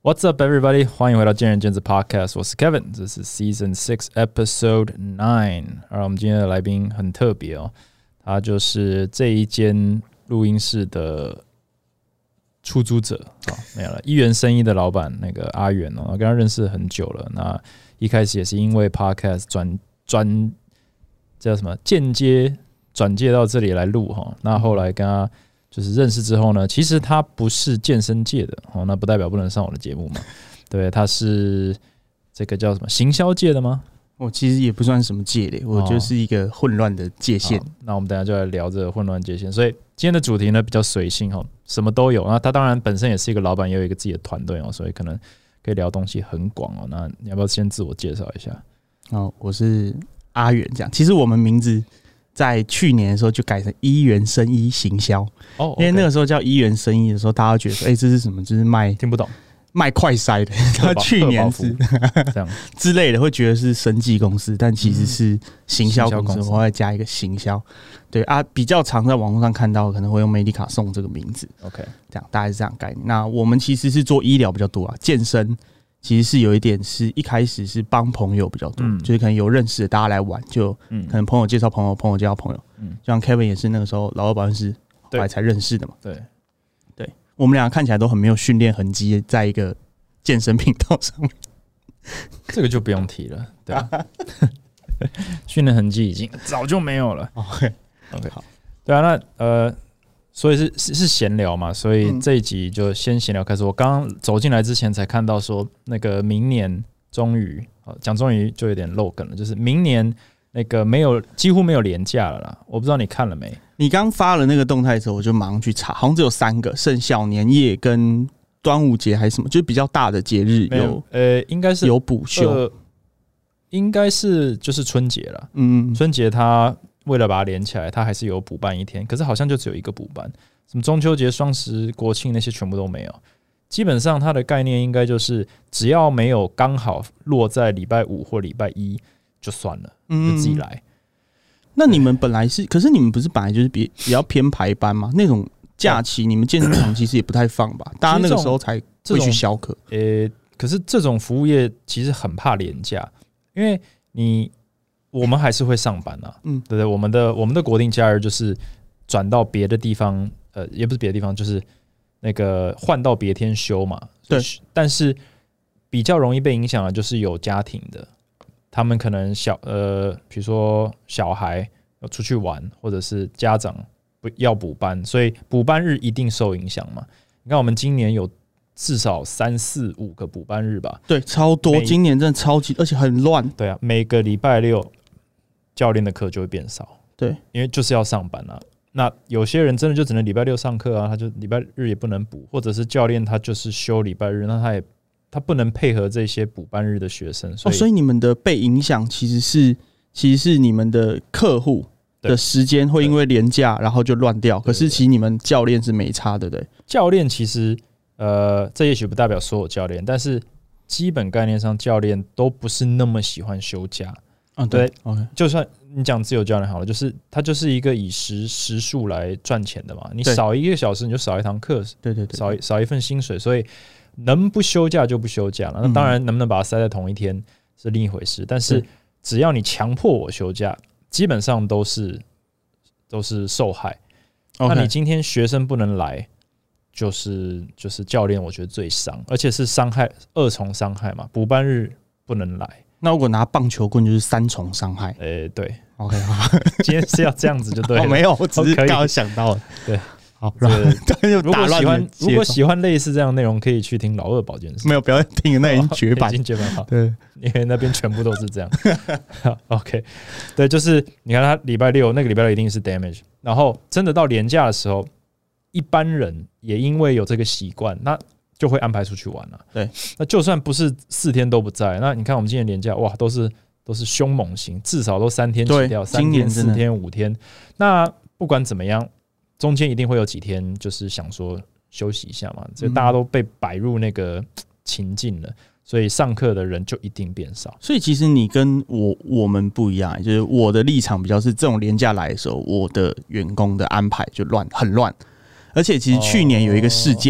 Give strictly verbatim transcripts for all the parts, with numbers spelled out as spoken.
What's up, everybody？ 欢迎回到见仁见智 Podcast， 我是 Kevin， 这是 Season Six Episode Nine。而我们今天的来宾很特别哦，他就是这一间录音室的出租者。好，没有了，一元生意的老板那个阿元哦，我跟他认识很久了。那一开始也是因为 Podcast 转转叫什么间接转介到这里来录哈。那后来跟他就是认识之后呢，其实他不是健身界的哦，那不代表不能上我的节目嘛。对，他是这个叫什么行销界的吗？ 我其实也不算什么界的，我就是一个混乱的界限。 哦、那我们等一下就来聊这个混乱界限。所以今天的主题呢比较随性哈，什么都有。那他当然本身也是一个老板，也有一个自己的团队哦，所以可能可以聊东西很广哦。那你要不要先自我介绍一下？ 哦，我是阿元，这样。其实我们名字在去年的时候就改成一元生医行销，哦， okay，因为那个时候叫一元生医的时候，大家觉得，哎、欸，这是什么？就是卖听不懂， 卖快筛的。他去年是这样之类的，会觉得是生技公司，但其实是行销公司，我会加一个行销。对啊，比较常在网络上看到，可能会用美迪卡送这个名字。OK， 这样大概是这样概念。那我们其实是做医疗比较多啊，健身。其实是有一点是一开始是帮朋友比较多，嗯、就是可能有认识的大家来玩，就可能朋友介绍朋友，朋友介绍朋友。嗯，就像 Kevin 也是那个时候老二保健室后来才认识的嘛。对，对，我们两个看起来都很没有训练痕迹，在一个健身频道上面。 这个就不用提了，对啊，训练痕迹已经早就没有了。OK， OK， 好，对啊，那呃。所以是是闲聊嘛，所以这一集就先闲聊开始。我刚刚走进来之前才看到说，那个明年终于讲终于就有点漏梗了，就是明年那个没有几乎没有连假了啦。我不知道你看了没？ 你刚发了那个动态的时候，我就马上去查，好像只有三个：圣小年夜跟端午节还是什么，就是比较大的节日有呃，应该是有补休、呃， 应该是就是春节了。嗯，春节它。为了把它连起来，它还是有补办一天，可是好像就只有一个补办，什么中秋节、双十、国庆那些全部都没有。基本上它的概念应该就是，只要没有刚好落在礼拜五或礼拜一就算了，就自己来。 那你们本来是，可是你们不是本来就是比比较偏排班吗？那种假期你们健身房其实也不太放吧？大家那个时候才会去消课。 呃、欸，可是这种服务业其实很怕连假，因为你。我们还是会上班啊，嗯，对不对？我们的我们的国定假日就是转到别的地方，呃，也不是别的地方，就是那个换到别天休嘛。对，但是比较容易被影响的，就是有家庭的，他们可能小呃，比如说小孩要出去玩，或者是家长不要补班，所以补班日一定受影响嘛。你看，我们今年有至少三四五个补班日吧？ 对，超多，今年真的超级，而且很乱。 对啊，每个礼拜六。教练的课就会变少， 对， 因为就是要上班啊。那有些人真的就只能礼拜六上课啊，他就礼拜日也不能补，或者是教练他就是休礼拜日，那他也他不能配合这些补班日的学生，所以、 哦、所以你们的被影响其实是其实是你们的客户的时间会因为连假然后就乱掉，可是其实你们教练是没差的，对不对？ 教练其实呃，这也许不代表所有教练，但是基本概念上教练都不是那么喜欢休假。 啊，对 ，OK， 就算你讲自由教练好了，就是他就是一个以时时数来赚钱的嘛，你少一个小时你就少一堂课， 对对对， 少一少一份薪水，所以能不休假就不休假了。那当然，能不能把它塞在同一天是另一回事，但是只要你强迫我休假，基本上都是都是受害。Okay. 那你今天学生不能来，就是就是教练，我觉得最伤，而且是伤害二重伤害嘛，补班日不能来。 那如果拿棒球棍就是三重伤害。 诶、欸，对 ，OK， 好， 今天是要这样子就对了。 哦、没有，我只是刚刚想到了。 对， 好，如果喜欢如果喜欢类似这样的内容，可以去听老二保健室。 没有，不要听，那已经绝版， 已经绝版好。 对， 因为那边全部都是这样。OK， 对，就是你看他礼拜六那个礼拜六一定是 damage， 然后真的到连假的时候，一般人也因为有这个习惯，那就会安排出去玩了、啊。 对， 那就算不是四天都不在，那你看我们今年连假，哇，都是都是凶猛型，至少都三天起掉，三天、四天、五天。那不管怎么样，中间一定会有几天就是想说休息一下嘛，这大家都被摆入那个情境了，所以上课的人就一定变少。 所以其实你跟我我们不一样，就是我的立场比较是这种连假来的时候，我的员工的安排就乱，很乱。而且其实去年有一个事件。哦，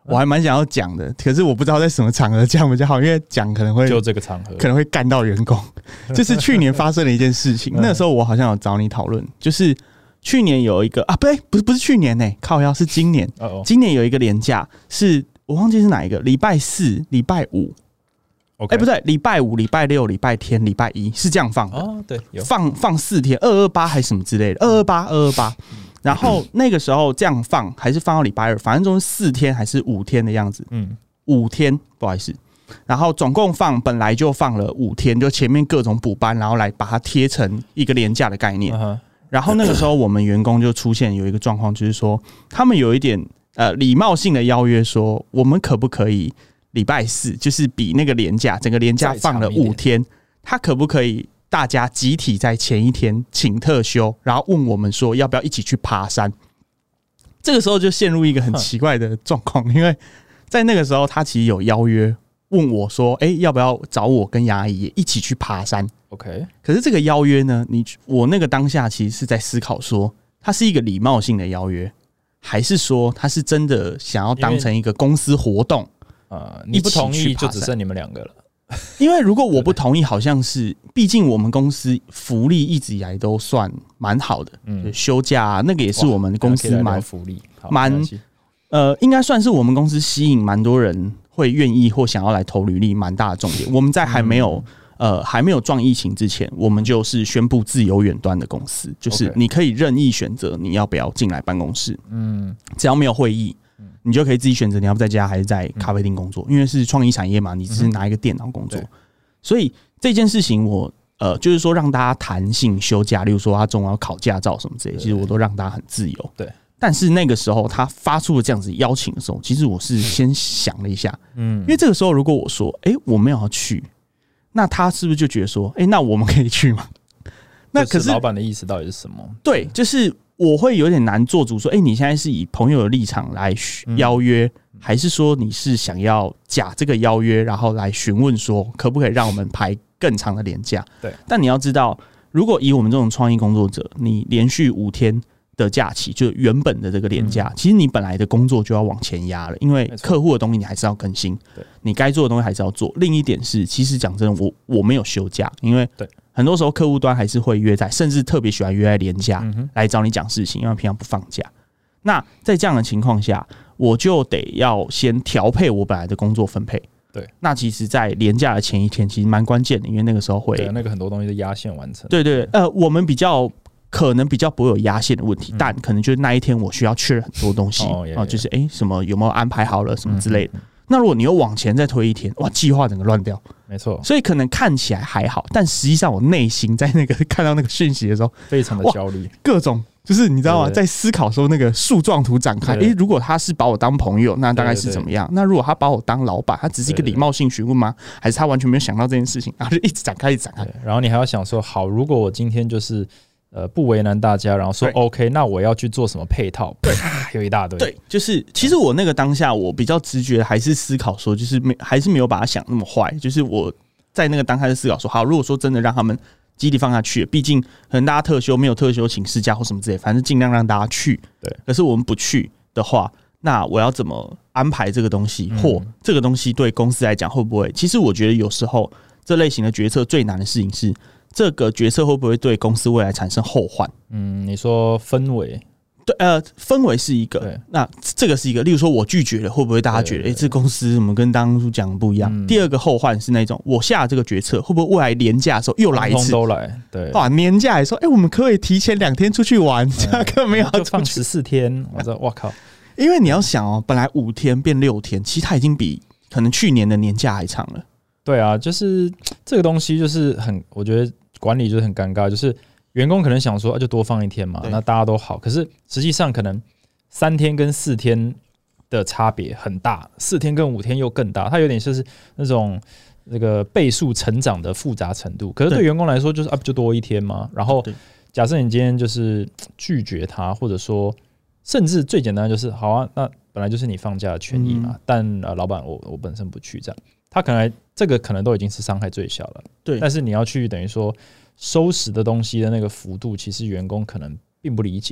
我还蛮想要讲的，可是我不知道在什么场合讲比较好，因为讲可能会就这个场合可能会干到员工。就是去年发生了一件事情，那时候我好像有找你讨论，就是去年有一个啊，不对，不是不是去年呢、欸，靠腰是今年，今年有一个连假，是我忘记是哪一个，礼拜四、礼拜五。哎、okay 欸，不对，礼拜五、礼拜六、礼拜天、礼拜一是这样放的。 哦，对，有放放四天，二二八还是什么之类的，二二八、二二八。然后那个时候这样放，还是放到礼拜二，反正就是四天还是五天的样子。嗯，五天，不好意思。然后总共放本来就放了五天，就前面各种补班，然后来把它贴成一个连假的概念。Uh-huh. 然后那个时候我们员工就出现有一个状况，就是说他们有一点呃礼貌性的邀约说，我们可不可以？礼拜四就是比那个连假，整个连假放了五天，他可不可以大家集体在前一天请特休，然后问我们说要不要一起去爬山？这个时候就陷入一个很奇怪的状况，因为在那个时候他其实有邀约问我说，哎、欸，要不要找我跟牙姨一起去爬山 ？OK， 可是这个邀约呢，你我那个当下其实是在思考说，它是一个礼貌性的邀约，还是说他是真的想要当成一个公司活动？ 呃，你不同意就只剩你们两个了。 因为如果我不同意，好像是，毕竟我们公司福利一直以来都算蛮好的，嗯，休假、啊、那个也是我们公司蛮福利， 蛮呃，应该算是我们公司吸引蛮多人会愿意或想要来投履历蛮大的重点。我们在还没有、嗯、呃还没有撞疫情之前，我们就是宣布自由远端的公司，就是你可以任意选择你要不要进来办公室，嗯，只要没有会议。你就可以自己选择你要不在家还是在咖啡厅工作，因为是创意产业嘛，你只是拿一个电脑工作，嗯、所以这件事情我呃就是说让大家弹性休假，例如说他中午要考驾照什么之类的，其实我都让大家很自由。 对， 但是那个时候他发出了这样子邀请的时候，其实我是先想了一下，嗯，因为这个时候如果我说，哎、欸，我没有要去，那他是不是就觉得说，哎、欸，那我们可以去吗？ 那可是老板的意思到底是什么？ 对，就是我会有点难做主说，哎、欸，你现在是以朋友的立场来邀约、嗯，还是说你是想要假这个邀约，然后来询问说可不可以让我们排更长的连假？ 对， 但你要知道，如果以我们这种创意工作者，你连续五天的假期，就原本的这个连假、嗯，其实你本来的工作就要往前压了，因为客户的东西你还是要更新，你该做的东西还是要做。另一点是，其实讲真的，我我没有休假，因为对。很多时候客户端还是会约在，甚至特别喜欢约在连假来找你讲事情，因为平常不放假。那在这样的情况下，我就得要先调配我本来的工作分配。 对， 那其实，在连假的前一天，其实蛮关键的，因为那个时候会， 对，那个很多东西是压线完成。 对对，呃，我们比较可能比较不会有压线的问题、嗯，但可能就是那一天我需要确认很多东西，哦，哦就是哎、欸，什么有没有安排好了，什么之类的。嗯那如果你又往前再推一天，哇，计划整个乱掉， 没错。 所以可能看起来还好，但实际上我内心在那个看到那个讯息的时候， 非常的焦虑， 各种就是你知道吗？在思考说那个树状图展开，哎、欸，如果他是把我当朋友，那大概是怎么样？对对对，那如果他把我当老板，他只是一个礼貌性询问吗？还是他完全没有想到这件事情，然后就一直展开，一直展开。 然后你还要想说，好，如果我今天就是呃不为难大家，然后说 OK， 那我要去做什么配套？对，有一大堆。 对，就是其实我那个当下，我比较直觉还是思考说，就是没还是没有把它想那么坏。就是我在那个当下是思考说，好，如果说真的让他们基地放下去，毕竟可能大家特休没有特休请事假或什么之类，反正尽量让大家去。对，可是我们不去的话，那我要怎么安排这个东西，或这个东西对公司来讲会不会？其实我觉得有时候这类型的决策最难的事情是，这个决策会不会对公司未来产生后患？ 嗯，你说氛围， 对，呃，氛围是一个，那这个是一个。例如说，我拒绝了，会不会大家觉得，哎、欸，这公司怎么跟当初讲的不一样、嗯？第二个后患是那种，我下这个决策，会不会未来年假的时候又来一次？ 通通都来，对， 哇，年假也说，哎、欸，我们可不可以提前两天出去玩？这样根本没有就放十四天，我说，哇靠！ 因为你要想哦，本来五天变六天，其实它已经比可能去年的年假还长了。 对啊，就是这个东西，就是很，我觉得。管理就是很尴尬，就是员工可能想说、啊、就多放一天嘛，那大家都好。可是实际上可能三天跟四天的差别很大，四天跟五天又更大，它有点就是那种那个倍数成长的复杂程度。可是对员工来说，就是啊，不就多一天吗？然后假设你今天就是拒绝他，或者说甚至最简单的就是好啊，那本来就是你放假的权益嘛，嗯、但、呃、老板我我本身不去这样。他可能这个可能都已经是伤害最小了，对。但是你要去等于说收拾的东西的那个幅度，其实员工可能并不理解。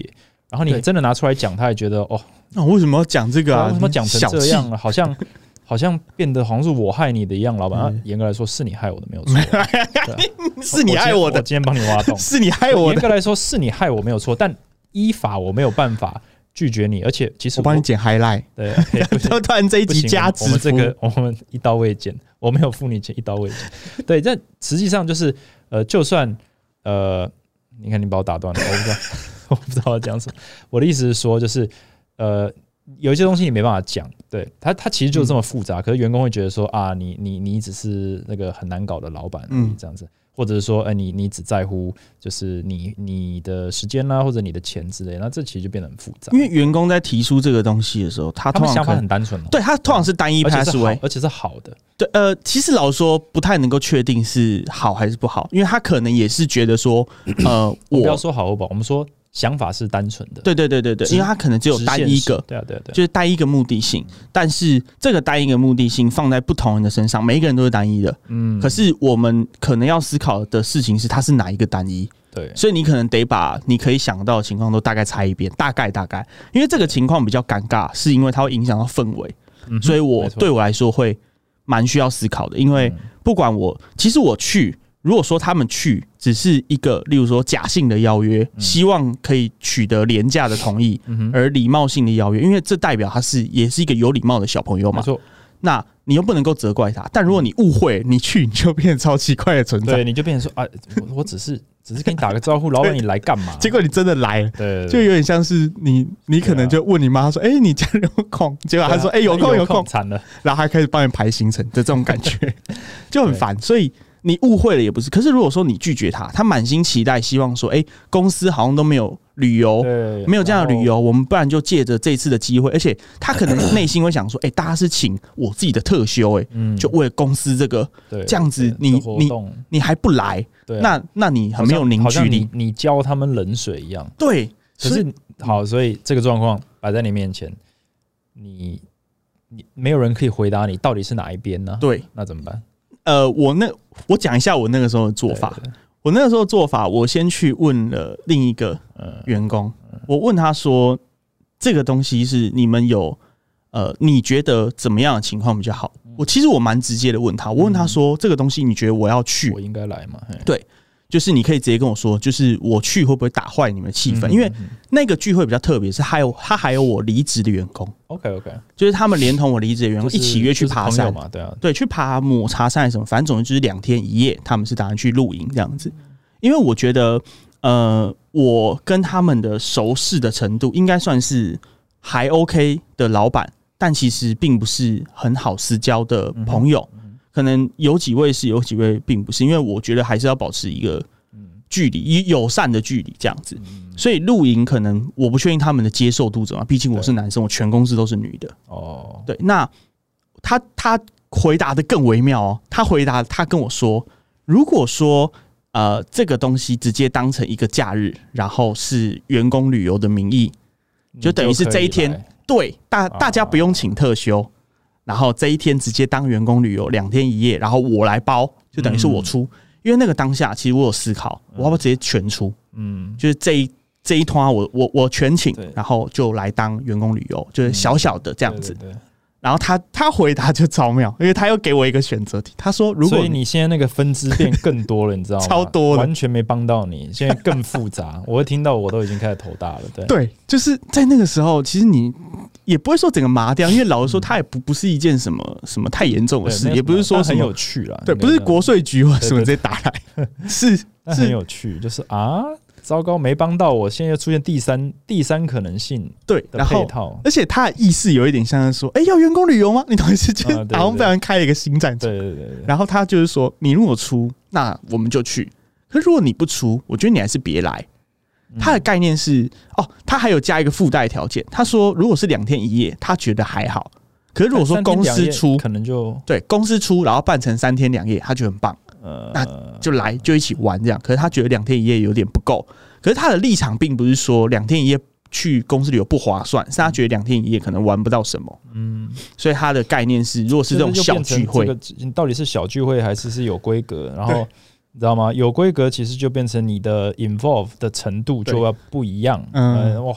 然后你真的拿出来讲，他也觉得哦， 那、哦、为什么要讲这个啊？ 为什么讲成这样了？好像好像变得好像是我害你的一样，老板。严、嗯、格来说，是你害我的，没有错。 是你害我的， 我今天帮你挖洞。 是你害我的。 严格来说，是你害我没有错，但依法我没有办法拒绝你，而且其实我, 我帮你剪 highlight。 对， 突然这一集加值， 我们这个我们一刀未剪，我没有付你钱，一刀未剪。对，但实际上就是呃，就算呃，你看你把我打断了，我不知道，我不知道要讲什么。我的意思是说，就是呃。有一些东西你没办法讲，对他，他其实就这么复杂。嗯、可是员工会觉得说啊，你你你只是那个很难搞的老板而已，这样子，嗯、或者是说，哎、欸，你你只在乎就是你你的时间啦，或者你的钱之类，那这其实就变得很复杂。 因为员工在提出这个东西的时候，他通常他们想法很单纯、哦， 对他通常是单一 pathway， 而且是好的。 对，呃，其实老实说不太能够确定是好还是不好，因为他可能也是觉得说，呃，我不要说好或不好，我们说。想法是单纯的， 对对对对对，因为它可能只有单一个， 对啊对啊对， 就是单一个目的性。但是这个单一个目的性放在不同人的身上，每一个人都是单一的。嗯，可是我们可能要思考的事情是，它是哪一个单一？ 对， 所以你可能得把你可以想到的情况都大概猜一遍，大概大概，因为这个情况比较尴尬，是因为它会影响到氛围，嗯、所以我对我来说会蛮需要思考的，因为不管我，其实我去。如果说他们去只是一个，例如说假性的邀约，嗯、希望可以取得廉价的同意，嗯、而礼貌性的邀约，因为这代表他是也是一个有礼貌的小朋友嘛。没错，那你又不能够责怪他。但如果你误会，你去你就变成超奇怪的存在， 对，你就变成说啊，我, 我只是只是跟你打个招呼，老板你来干嘛？ 结果你真的来了， 对, 对, 对， 就有点像是你你可能就问你妈说，哎、欸，你家人有空？结果他说，哎、欸，有空有空， 惨了， 然后还开始帮你排行程的这种感觉，就很烦，所以。你误会了也不是，可是如果说你拒绝他，他满心期待，希望说，哎、欸，公司好像都没有旅游，没有这样的旅游，我们不然就借着这次的机会，而且他可能内心会想说，哎、欸，大家是请我自己的特休、欸，哎、嗯，就为了公司这个这样子你，你你你还不来，对、啊，那那你很没有凝聚力， 你你浇他们冷水一样， 对， 可是好，所以这个状况摆在你面前，你你没有人可以回答你到底是哪一边呢？ 对， 那怎么办？ 呃，我那我讲一下我那个时候的做法。對對對，我那个时候的做法，我先去问了另一个员工，嗯嗯、我问他说：“这个东西是你们有呃，你觉得怎么样的情况比较好？”嗯、我其实我蛮直接的问他，我问他说：“嗯、这个东西你觉得我要去， 我应该来吗？” 对。就是你可以直接跟我说，就是我去会不会打坏你们的气氛？因为那个聚会比较特别，是还有他还有我离职的员工。 OK OK， 就是他们连同我离职的员工一起约去爬山嘛，对啊， 对，去爬抹茶山什么，反正总之就是两天一夜，他们是打算去露营这样子。因为我觉得，呃，我跟他们的熟识的程度应该算是还 OK 的老板，但其实并不是很好私交的朋友。嗯可能有几位是，有几位并不是，因为我觉得还是要保持一个距离，友善的距离这样子。所以露营可能我不确定他们的接受度怎么样，毕竟我是男生，我全公司都是女的。哦，对，那他他回答的更微妙哦，他回答他跟我说，如果说呃这个东西直接当成一个假日，然后是员工旅游的名义，就等于是这一天，对大大家不用请特休。然后这一天直接当员工旅游两天一夜，然后我来包，就等于是我出。嗯、因为那个当下，其实我有思考，我要不要直接全出？嗯，就是这一这一团我我我全请，然后就来当员工旅游，就是小小的这样子。嗯、对对对，然后他他回答就超妙，因为他又给我一个选择题，他说：“如果所以你现在那个分支变更多了，你知道吗？ 超多了， 完全没帮到你，现在更复杂。我会听到我都已经开始头大了。对对，就是在那个时候，其实你也不会说整个麻掉，因为老实说，它也不不是一件什么什么太严重的事，也不是说什么很有趣啦， 对，不是国税局或什么直接打来，是是很有趣，就是啊。糟糕，没帮到我，现在又出现第三第三可能性对的配套， 而且他的意思有一点像是说，哎、欸，要员工旅游吗？你懂意思？就是好像被人开了一个新战场， 对对 对, 對。 然后他就是说，你如果出，那我们就去；可是如果你不出，我觉得你还是别来。他的概念是，哦，他还有加一个附带条件，他说如果是两天一夜，他觉得还好；可是如果说公司出， 可能就对公司出，然后办成三天两夜，他觉得很棒。呃，那就来就一起玩这样。可是他觉得两天一夜有点不够。可是他的立场并不是说两天一夜去公司旅游不划算，是他觉得两天一夜可能玩不到什么。嗯，所以他的概念是，如果是这种小聚会， 这个到底是小聚会还是是有规格？然后你知道吗？有规格其实就变成你的 involve 的程度就要不一样。嗯，呃、哇，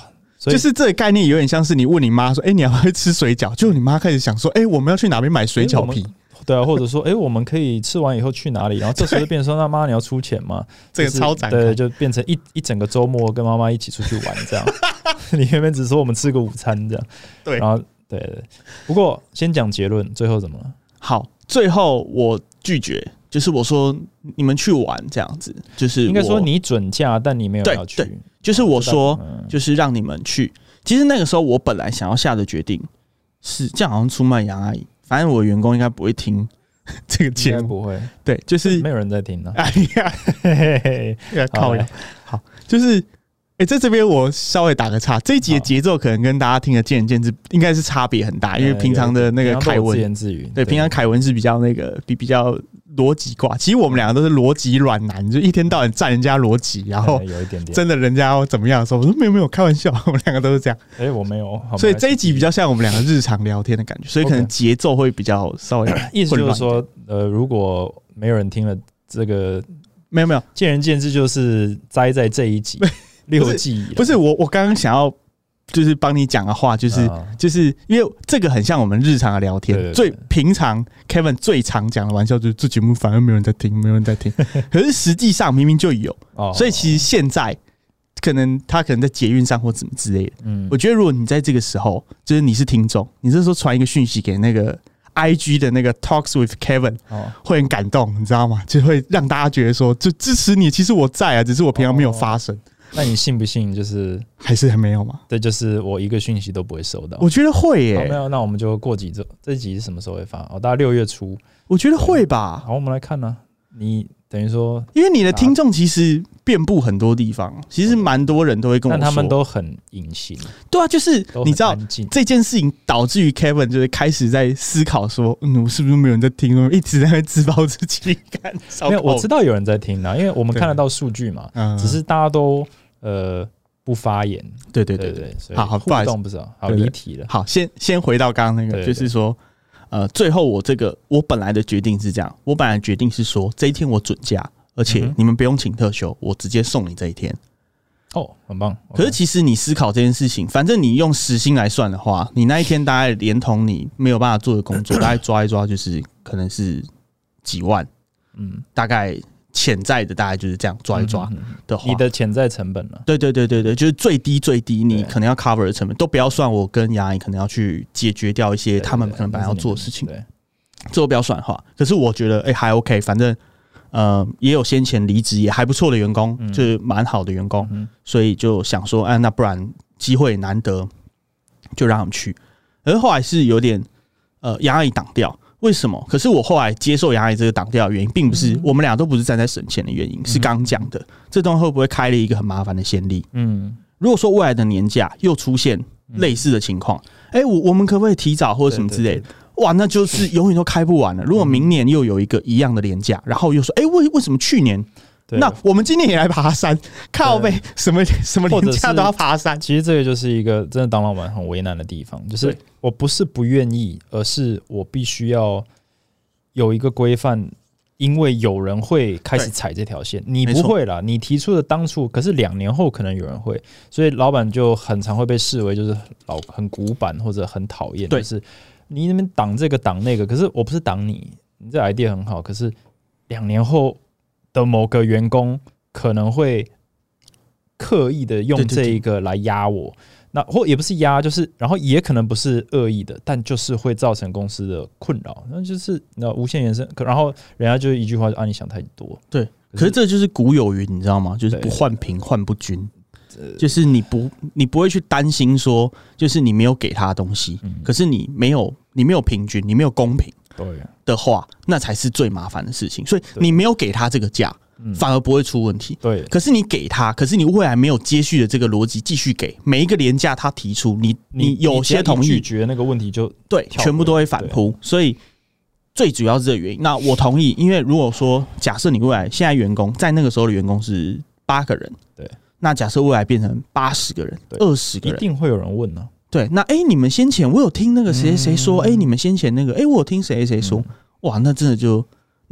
就是这个概念有点像是你问你妈说：“哎、欸，你要不要吃水饺？”就你妈开始想说：“哎、欸，我们要去哪边买水饺皮？” 对啊，或者说，哎、欸，我们可以吃完以后去哪里？然后这时候就变成说，那妈你要出钱吗？ 这个超展开， 对，就变成一一整个周末跟妈妈一起出去玩这样。你原本只说我们吃个午餐这样， 对， 然后对对。不过先讲结论，最后怎么了？ 好，最后我拒绝，就是我说你们去玩这样子，就是应该说你准假，但你没有要去。 对，对就是我说，就是让你们去。其实那个时候我本来想要下的决定是，这样好像出卖杨阿姨。反正我的员工应该不会听这个节目， 不会。 对，就是没有人在听呢、啊。 哎呀，嘿嘿嘿，靠呀！好，就是哎、欸，在这边我稍微打个岔，这一集的节奏可能跟大家听的见仁见智，应该是差别很大，因为平常的那个凯文， 自言自语， 对，平常凯文是比较那个比比较逻辑挂，其实我们两个都是逻辑软男，就一天到晚占人家逻辑，然后有一点点， 真的人家要怎么样的时候，我说没有没有，开玩笑，我们两个都是这样。 哎、欸，我没有， 所以这一集比较像我们两个日常聊天的感觉，所以可能节奏会比较稍微意思就是说，呃，如果没有人听了这个， 没有没有， 见仁见智，就是栽在这一集六季。 不是我，我刚刚想要。就是帮你讲的话，就是、啊、就是因为这个很像我们日常的聊天，对对对最平常 Kevin 最常讲的玩笑就是这节目反而没有人在听，没有人在听。可是实际上明明就有，哦、所以其实现在可能他可能在捷运上或怎么之类的。嗯，我觉得如果你在这个时候，就是你是听众，你这时候传一个讯息给那个 I G 的那个 Talks with Kevin，、哦、会很感动，你知道吗？就会让大家觉得说，就支持你，其实我在啊，只是我平常没有发声。哦那你信不信？就是还是还没有吗？ 对，就是我一个讯息都不会收到。 我觉得会耶、欸。 没有，那我们就过几周。这一集是什么时候会发？哦，大概六月初。 我觉得会吧。 好，我们来看呢、啊。你等于说， 因为你的听众其实遍布很多地方，其实蛮多人都会跟我说， 但他们都很隐形。 对啊，就是你知道这件事情导致于 Kevin 就是开始在思考说，嗯，我是不是没有人在听？一直在那自暴自弃。 没有，我知道有人在听啊，因为我们看得到数据嘛。嗯、只是大家都。呃，不发言， 对对对对， 好好，互动不是好离题了。 好，先先回到刚刚那个，对对对就是说，呃，最后我这个我本来的决定是这样，我本来的决定是说这一天我准假，而且你们不用请特休，我直接送你这一天。 哦，很棒。 可是其实你思考这件事情，反正你用时薪来算的话，你那一天大概连同你没有办法做的工作，大概抓一抓就是可能是几万，嗯，大概。潜在的大概就是这样抓一抓的话， 你的潜在成本呢？ 对对对对对，就是最低最低，你可能要 cover 的成本都不要算。我跟杨颖可能要去解决掉一些他们可能本来要做的事情，对，这都不要算的话。可是我觉得，哎、欸，还 OK， 反正呃也有先前离职也还不错的员工，嗯、就是蛮好的员工，嗯、所以就想说，哎、啊，那不然机会难得，就让他们去。而后来是有点呃杨颖挡掉。为什么？可是我后来接受杨阿姨这个挡掉的原因，并不是我们俩都不是站在省钱的原因，是刚讲的这东西会不会开了一个很麻烦的先例？嗯，如果说未来的年假又出现类似的情况，哎、欸，我我们可不可以提早或者什么之类的？对对对哇，那就是永远都开不完了。如果明年又有一个一样的年假，然后又说，哎、欸，为为什么去年？那我们今年也来爬山，靠北什么什么年假都要爬山。 其实这个就是一个真的当老板很为难的地方，就是我不是不愿意，而是我必须要有一个规范，因为有人会开始踩这条线，你不会啦，你提出的当初，可是两年后可能有人会，所以老板就很常会被视为就是老很古板或者很讨厌，就是你那边挡这个挡那个，可是我不是挡你，你这 idea 很好，可是两年后。的某个员工可能会刻意的用这一个来压我，对对对那或也不是压，就是然后也可能不是恶意的，但就是会造成公司的困扰，那就是那无限延伸。然后人家就一句话就啊，你想太多。 对，可是这就是古有云，你知道吗？就是不患贫患不均，就是你不你不会去担心说，就是你没有给他东西，嗯、可是你没有你没有平均，你没有公平。对的话，那才是最麻烦的事情。所以你没有给他这个价，反而不会出问题。对，可是你给他，可是你未来没有接续的这个逻辑继续给每一个廉价他提出，你你有些同意拒绝那个问题就对，全部都会反扑。所以最主要是这个原因。那我同意，因为如果说假设你未来现在员工在那个时候的员工是八个人，对，那假设未来变成八十个人、二十个人， 一定会有人问呢、啊。 对，那哎、欸，你们先前我有听那个谁谁说，哎、嗯欸，你们先前那个，哎、欸，我有听谁谁说，嗯、哇，那真的就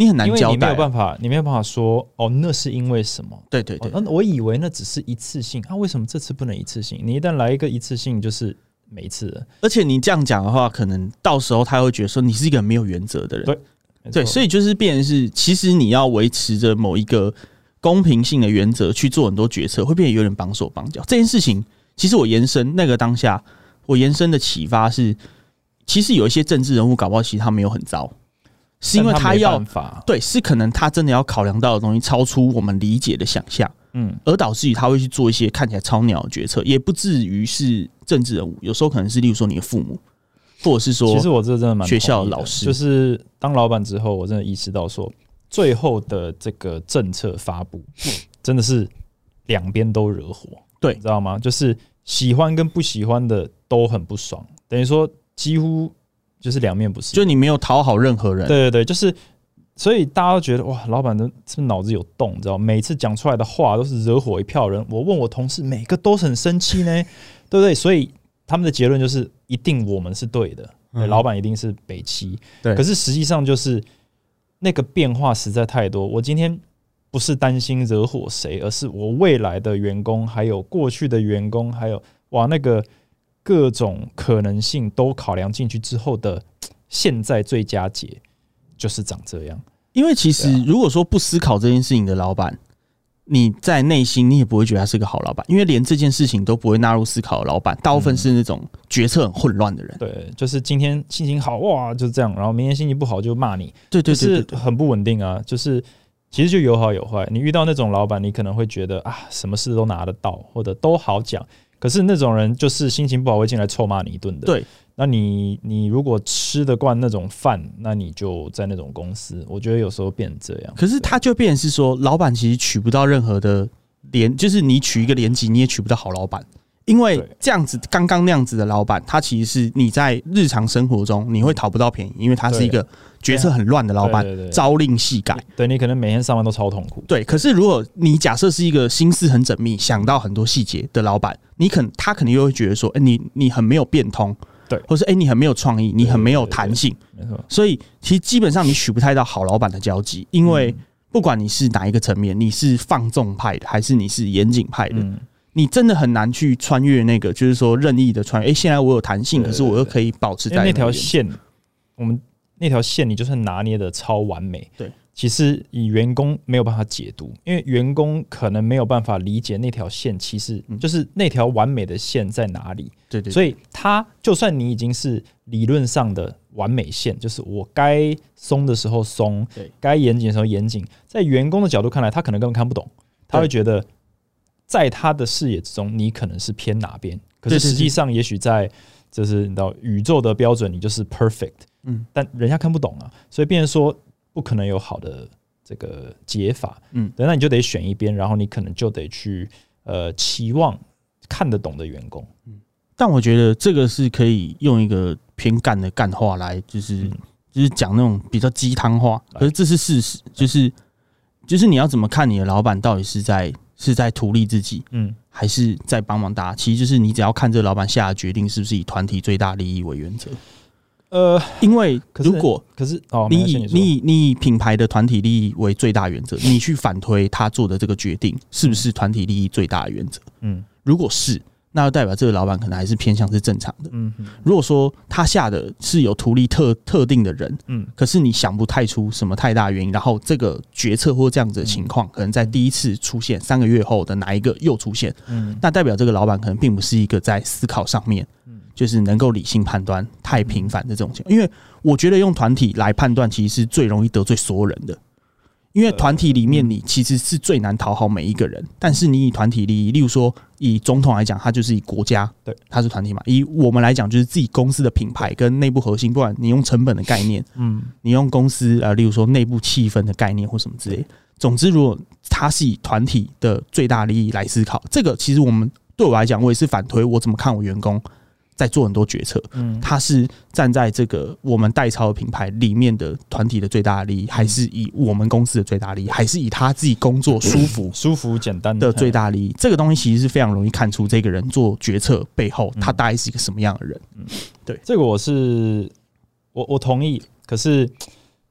你很难交代、啊， 因为你没有办法，你没有办法说哦，那是因为什么？ 对对对， 哦、我以为那只是一次性啊，为什么这次不能一次性？你一旦来一个一次性，就是每一次了。 而且你这样讲的话，可能到时候他会觉得说你是一个没有原则的人。 对对，所以就是变成是，其实你要维持着某一个公平性的原则去做很多决策，会变得有点绑手绑脚。这件事情，其实我延伸那个当下，我延伸的启发是，其实有一些政治人物搞不好其实他没有很糟。是因为他要他对，是可能他真的要考量到的东西超出我们理解的想象，嗯，而导致于他会去做一些看起来超鸟的决策，也不至于是政治人物，有时候可能是例如说你的父母，或者是说， 其实我这真的蛮学校的老师， 就是当老板之后，我真的意识到说，最后的这个政策发布真的是两边都惹火， 对， 你知道吗？就是喜欢跟不喜欢的都很不爽，等于说几乎。就是两面不是， 就你没有讨好任何人。 对对对，就是所以大家都觉得哇，老板的是不是脑子有洞？你知道，每次讲出来的话都是惹火一票人。我问我同事，每个都很生气呢，对不对？所以他们的结论就是，一定我们是对的，嗯、老板一定是北七。对，可是实际上就是那个变化实在太多。我今天不是担心惹火谁，而是我未来的员工，还有过去的员工，还有哇那个。各种可能性都考量进去之后的现在最佳解就是长这样。 因为其实如果说不思考这件事情的老板，你在内心你也不会觉得他是个好老板，因为连这件事情都不会纳入思考的老板，大部分是那种决策很混乱的人。 对，就是今天心情好哇，就这样，然后明天心情不好就骂你。 对对对对， 就是很不稳定啊。就是其实就有好有坏。你遇到那种老板，你可能会觉得啊，什么事都拿得到，或者都好讲。可是那种人就是心情不好会进来臭骂你一顿的。 对， 那你你如果吃得惯那种饭，那你就在那种公司，我觉得有时候变成这样。 可是他就变成是说，老板其实取不到任何的连，就是你取一个连级，你也取不到好老板，因为这样子刚刚那样子的老板，他其实是你在日常生活中你会讨不到便宜，因为他是一个决策很乱的老板，朝令夕改。 对，你可能每天上班都超痛苦。 对，可是如果你假设是一个心思很缜密、想到很多细节的老板，你可能他可能又会觉得说，欸、你你很没有变通， 对， 或是哎、欸、你很没有创意，你很没有弹性， 没错。 所以其实基本上你取不太到好老板的交集，因为不管你是哪一个层面，你是放纵派的还是你是严谨派的。嗯，你真的很难去穿越那个，就是说任意的穿越。哎、欸，现在我有弹性，可是我又可以保持在那条线，我们那条线你就算拿捏的超完美， 对， 其实以员工没有办法解读，因为员工可能没有办法理解那条线，其实就是那条完美的线在哪里。 对 对, 对， 所以他就算你已经是理论上的完美线，就是我该松的时候松，该严谨的时候严谨，在员工的角度看来，他可能根本看不懂，他会觉得。在他的视野之中，你可能是偏哪边？可是实际上，也许在就是你知道宇宙的标准，你就是 perfect， 嗯，但人家看不懂啊，所以变成说不可能有好的这个解法，嗯，那你就得选一边，然后你可能就得去呃期望看得懂的员工，嗯， 但我觉得这个是可以用一个偏干的干话来，就是、嗯、就是讲那种比较鸡汤话，可是这是事实，就是就是你要怎么看你的老板到底是在。是在图利自己，嗯，还是在帮忙大家？其实就是你只要看这个老板下的决定是不是以团体最大利益为原则。呃，因为如果可是哦， 你以你以你以品牌的团体利益为最大原则，你去反推他做的这个决定是不是团体利益最大的原则？嗯，如果是。那就代表这个老板可能还是偏向是正常的。嗯，如果说他下的是有图利特特定的人，嗯，可是你想不太出什么太大原因，然后这个决策或这样子的情况，可能在第一次出现，三个月后的哪一个又出现，嗯，那代表这个老板可能并不是一个在思考上面，就是能够理性判断太频繁的这种情况。因为我觉得用团体来判断，其实是最容易得罪所有人的。因为团体里面你其实是最难讨好每一个人，但是你以团体利益，例如说以总统来讲，他就是以国家，对，他是团体嘛。以我们来讲，就是自己公司的品牌跟内部核心，不管你用成本的概念，嗯，你用公司呃，例如说内部气氛的概念或什么之类。总之，如果他是以团体的最大利益来思考，这个其实我们对我来讲，我也是反推，我怎么看我员工。在做很多决策，嗯，他是站在这个我们代操的品牌里面的团体的最大利益，还是以我们公司的最大利益，还是以他自己工作舒服、 舒服、简单的最大利益？这个东西其实是非常容易看出这个人做决策背后他大概是一个什么样的人。嗯，对， 这个我是我我同意。可是其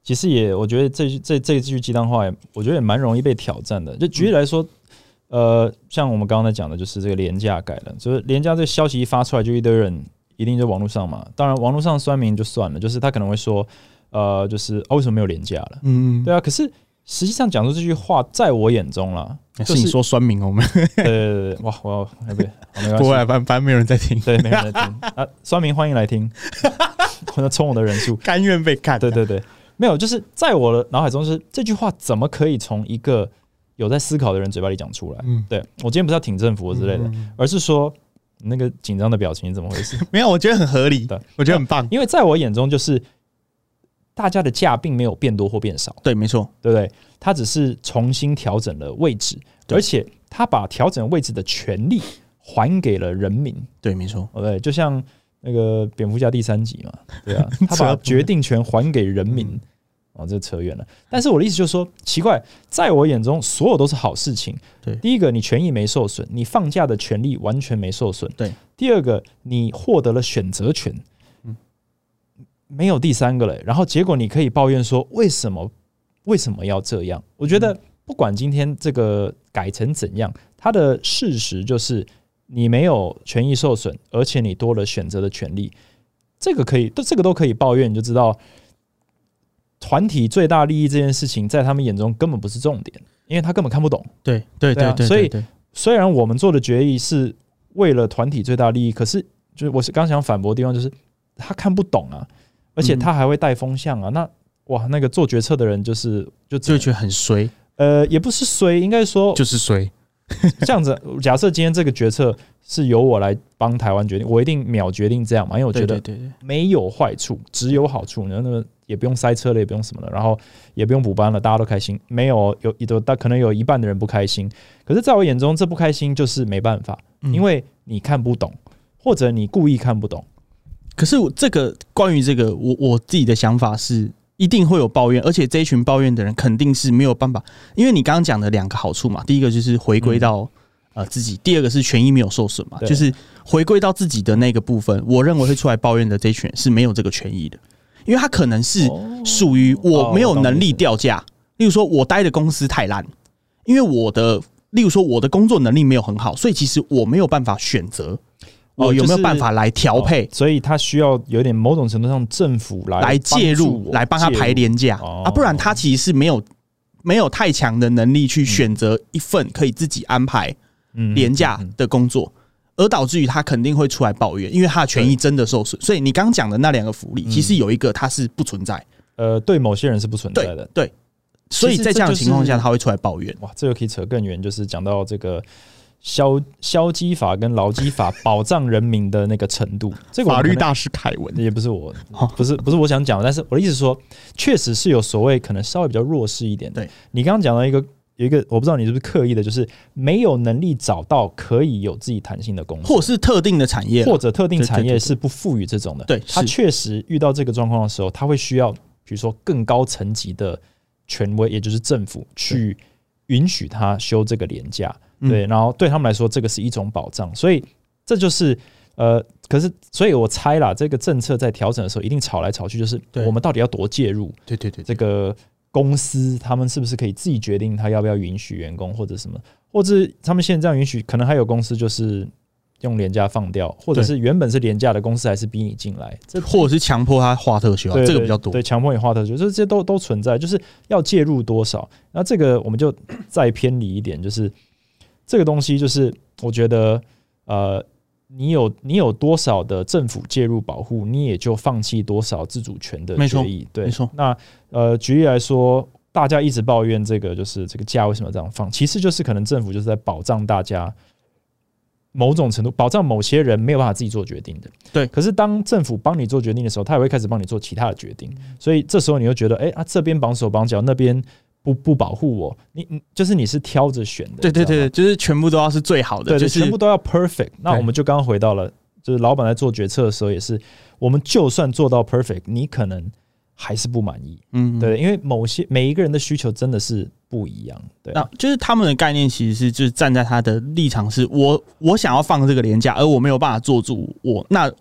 其实也我觉得这这这句鸡汤话也，我觉得也蛮容易被挑战的。就举例来说，呃，像我们刚刚在讲的，就是这个连假改了，就是连假这个消息一发出来，就一堆人一定在网络上嘛。当然，网络上酸民就算了，就是他可能会说，呃，就是、哦、为什么没有连假了？嗯，对啊。可是实际上讲出这句话，在我眼中啦， 就是你说酸民我们， 对对对，哇，我要哎不对，没关系， 不会，反反正没有人在听， 对，没有人在听啊。酸民欢迎来听，我要冲我的人数， 甘愿被看。 对对对。没有，就是在我的脑海中，是这句话怎么可以从一个有在思考的人嘴巴里讲出来？嗯，对我今天不是要挺政府之类的，嗯、而是说那个紧张的表情怎么回事？ 没有，我觉得很合理，我觉得很棒。 因为在我眼中，就是大家的价并没有变多或变少， 对，没错， 对不对？他只是重新调整了位置，而且他把调整位置的权利还给了人民， 对，没错， 对，就像那个蝙蝠侠第三集嘛，对啊，他把决定权还给人民。哦，这扯远了。但是我的意思就是说，奇怪，在我眼中，所有都是好事情。 对， 第一个，你权益没受损，你放假的权利完全没受损。 对， 第二个，你获得了选择权。嗯，没有第三个了。然后结果你可以抱怨说，为什么为什么要这样？我觉得不管今天这个改成怎样，它的事实就是你没有权益受损，而且你多了选择的权利。这个可以，这个都可以抱怨，你就知道。团体最大利益这件事情，在他们眼中根本不是重点，因为他根本看不懂。 对对对 对, 对， 所以虽然我们做的决议是为了团体最大利益，可是就是我刚想反驳的地方就是他看不懂啊，而且他还会带风向啊。那哇，那个做决策的人就是就就觉得很衰， 呃，也不是衰，应该说就是衰。 这样子，假设今天这个决策是由我来帮台湾决定，我一定秒决定这样嘛，因为我觉得没有坏处，只有好处。那个也不用塞车了，也不用什么了，然后也不用补班了，大家都开心。没有有有，可能有一半的人不开心，可是在我眼中，这不开心就是没办法，因为你看不懂，或者你故意看不懂。 可是这个关于这个，我我自己的想法是。一定会有抱怨，而且这一群抱怨的人肯定是没有办法，因为你刚刚讲的两个好处嘛，第一个就是回归到、嗯、呃自己，第二个是权益没有受损嘛，就是回归到自己的那个部分。我认为会出来抱怨的这一群人是没有这个权益的，因为他可能是属于我没有能力调价，例如说我待的公司太烂，因为我的，例如说我的工作能力没有很好，所以其实我没有办法选择。我有没有办法来调配、哦就是哦？所以他需要有点某种程度上政府来来介入，来帮他排廉价、哦、啊，不然他其实是没有没有太强的能力去选择一份可以自己安排廉价的工作，而导致于他肯定会出来抱怨，因为他的权益真的受损。所以你刚刚讲的那两个福利，其实有一个它是不存在， 呃，对某些人是不存在的， 对。对所以在这样的情况下，他会出来抱怨。 哇，这个可以扯更远，就是讲到这个。消消基法跟劳基法保障人民的那个程度，这个法律大师凯文也不是我，不是不是我想讲的，但是我的意思是说，确实是有所谓可能稍微比较弱势一点的。 对， 你刚刚讲到一个有一个，我不知道你是不是刻意的，就是没有能力找到可以有自己弹性的工作， 或者是特定的产业， 或者特定产业是不赋予这种的。 对， 他确实遇到这个状况的时候，他会需要比如说更高层级的权威，也就是政府去允许他休这个连假。对，然后对他们来说，这个是一种保障，所以这就是呃，可是，所以我猜啦，这个政策在调整的时候，一定吵来吵去，就是我们到底要多介入？ 对对 对, 对， 这个公司他们是不是可以自己决定他要不要允许员工，或者什么，或者他们现在这样允许，可能还有公司就是用廉价放掉，或者是原本是廉价的公司还是逼你进来，这或者是强迫他划特休、啊，这个比较多。 对，强迫你划特休，这些都都存在，就是要介入多少。那这个我们就再偏离一点，就是。这个东西就是我觉得，呃，你有你有多少的政府介入保护，你也就放弃多少自主权的决议。对， 没错。 那呃，举例来说，大家一直抱怨这个，就是这个假为什么这样放，其实就是可能政府就是在保障大家某种程度，保障某些人没有办法自己做决定的。 对。 可是当政府帮你做决定的时候，他也会开始帮你做其他的决定，所以这时候你就觉得，哎、欸、啊，这边绑手绑脚，那边。不不保护我，你你就是你是挑着选的， 对对对，就是全部都要是最好的， 对， 就是全部都要 perfect。那我们就刚刚回到了，就是老板在做决策的时候，也是我们就算做到 perfect， 你可能还是不满意，嗯，对，因为某些每一个人的需求真的是不一样，对， 那就是他们的概念其实是就是站在他的立场是，我我想要放这个廉价，而我没有办法做主，我那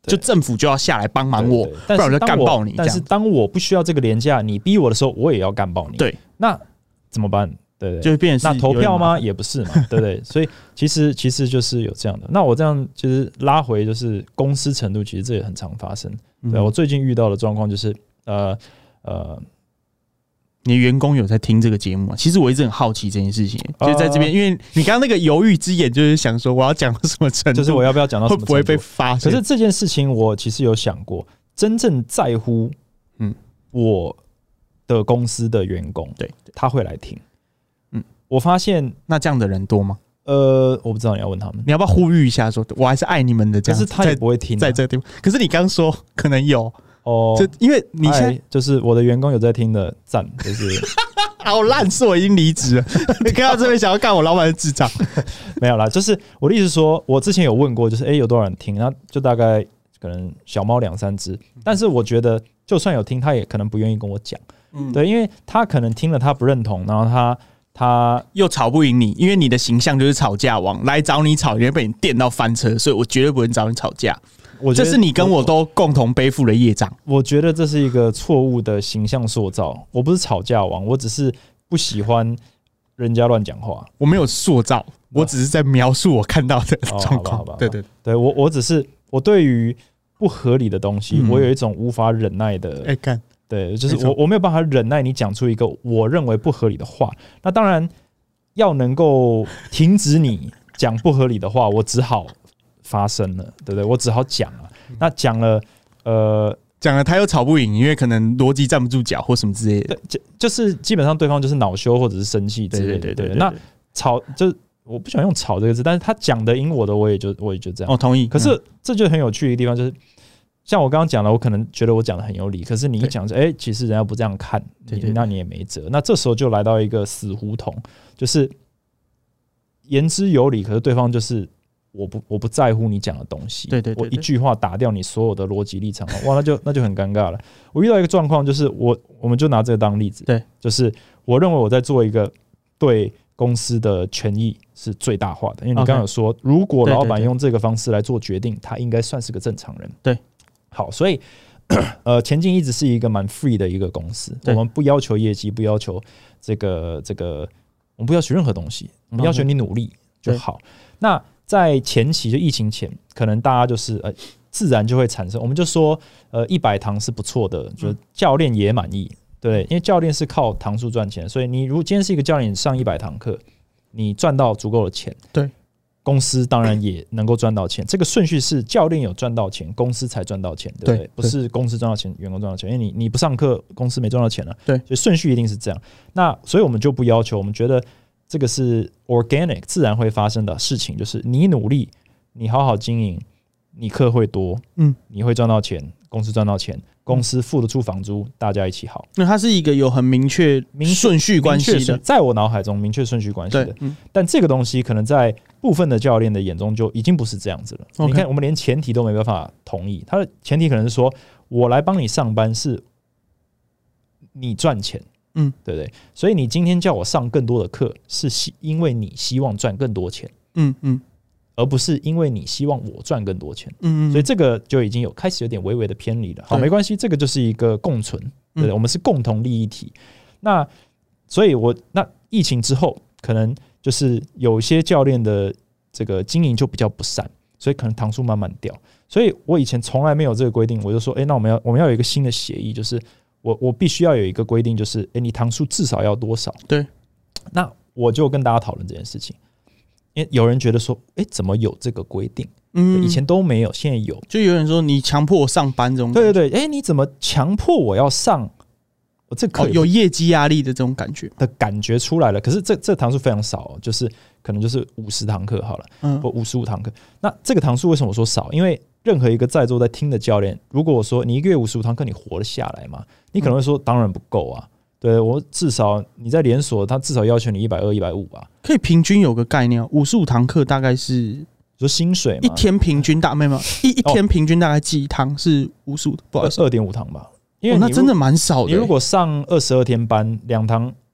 就政府就要下来帮忙我，不然我就干爆你。 但是当我不需要这个连假，你逼我的时候，我也要干爆你。 对， 那怎么办？对对， 就变成那投票吗？也不是嘛，对不对？所以其实其实就是有这样的。那我这样就是拉回，就是公司程度，其实这也很常发生。对、嗯、我最近遇到的状况就是，呃呃， 你的员工有在听这个节目吗？其实我一直很好奇这件事情，就是在这边，因为你刚刚那个犹豫之眼，就是想说我要讲到什么程度， 就是我要不要讲到什么程度， 会不会被发现？ 可是这件事情，我其实有想过，真正在乎嗯我的公司的员工，对，他会来听。我发现那这样的人多吗？ 呃，我不知道，你要问他们， 你要不要呼吁一下说，我还是爱你们的这样？ 可是他也不会听、啊， 在这个地方。可是你刚说可能有哦， 就因为你现在就是我的员工有在听的，赞，就是好烂，是我已经离职了。你看到这边想要干我老板的智障， 没有啦，就是我的意思是说，我之前有问过，就是哎、欸、有多少人听，那就大概可能小猫两三只，但是我觉得就算有听，他也可能不愿意跟我讲，嗯，对，因为他可能听了他不认同，然后他。他又吵不赢你，因为你的形象就是吵架王，来找你吵，你会被你电到翻车，所以我绝对不会找你吵架。我这是你跟我都共同背负的业障。 我觉得这是一个错误的形象塑造。我不是吵架王，我只是不喜欢人家乱讲话。 我没有塑造，我只是在描述我看到的状况。 对对对，我我只是我对于不合理的东西，嗯、我有一种无法忍耐的。 哎，干。 对，就是我我没有办法忍耐你讲出一个我认为不合理的话。那当然要能够停止你讲不合理的话，我只好发声了，对不对？我只好讲了。那讲了，呃， 讲了他又吵不赢，因为可能逻辑站不住脚或什么之类的。 对，就是基本上对方就是恼羞或者是生气之类的。对对 对, 对, 对, 对, 对, 对。那吵就我不喜欢用吵这个字，但是他讲的赢我的，我也就我也就这样。 哦，同意。 可是这就很有趣的地方就是。像我刚刚讲的，我可能觉得我讲的很有理，可是你一讲，哎、欸，其实人家不这样看，对对对，那你也没辙。那这时候就来到一个死胡同，就是言之有理，可是对方就是我不我不在乎你讲的东西，对对对对，我一句话打掉你所有的逻辑立场，哇，那就那就很尴尬了。我遇到一个状况，就是我我们就拿这个当例子，对，就是我认为我在做一个对公司的权益是最大化的，因为你刚刚有说，如果老板用这个方式来做决定，他应该算是个正常人，对。好，所以呃，前进一直是一个蛮 free 的一个公司，我们不要求业绩，不要求这个这个，我们不要求任何东西，我们要求你努力就好。那在前期就疫情前，可能大家就是呃，自然就会产生，我们就说呃，一百堂是不错的，就是教练也满意，对，因为教练是靠堂数赚钱，所以你如果今天是一个教练，你上一百堂课，你赚到足够的钱，对。公司当然也能够赚到钱，这个顺序是教练有赚到钱，公司才赚到钱，对不对？对，不是公司赚到钱，员工赚到钱，因为你你不上课，公司没赚到钱了。对，所以顺序一定是这样。那所以我们就不要求，我们觉得这个是 organic 自然会发生的事情，就是你努力，你好好经营，你课会多，嗯，你会赚到钱，公司赚到钱。公司付得出房租，大家一起好。 那它是一个有很明确顺序关系的， 在我脑海中明确顺序关系的。嗯、但这个东西可能在部分的教练的眼中就已经不是这样子了。Okay. 你看，我们连前提都没办法同意，他的前提可能是说，我来帮你上班是你赚钱，嗯，对不对？所以你今天叫我上更多的课，是因为你希望赚更多钱，嗯嗯。而不是因为你希望我赚更多钱，嗯嗯，所以这个就已经有开始有点微微的偏离了。好，没关系，这个就是一个共存，对不对？我们是共同利益体。那所以我那疫情之后，可能就是有些教练的这个经营就比较不善，所以可能堂数慢慢掉。所以我以前从来没有这个规定，我就说，哎、欸，那我们要我们要有一个新的协议，就是我我必须要有一个规定，就是哎、欸，你堂数至少要多少？对。那我就跟大家讨论这件事情。因为有人觉得说，哎、欸，怎么有这个规定？嗯，以前都没有，现在有。 就有人说你强迫我上班这种， 对对对，哎、欸，你怎么强迫我要上？我这可、 哦、有业绩压力的这种感觉的感觉出来了。可是这这堂数非常少、哦，就是可能就是五十堂课好了，嗯，或五十五堂课。那这个堂数为什么我说少？因为任何一个在座在听的教练，如果我说你一个月五十五堂课，你活得下来吗？你可能会说，当然不够啊。对，我至少你在连锁，他至少要求你一百二、一百五吧。 可以平均有个概念，五十五堂课大概是说薪水嘛， 一天平均大没有一一天平均大概几堂是五十五，不好意思， 二点五堂吧。因为、 哦、那真的蛮少的。 你如果上二十二天班，两堂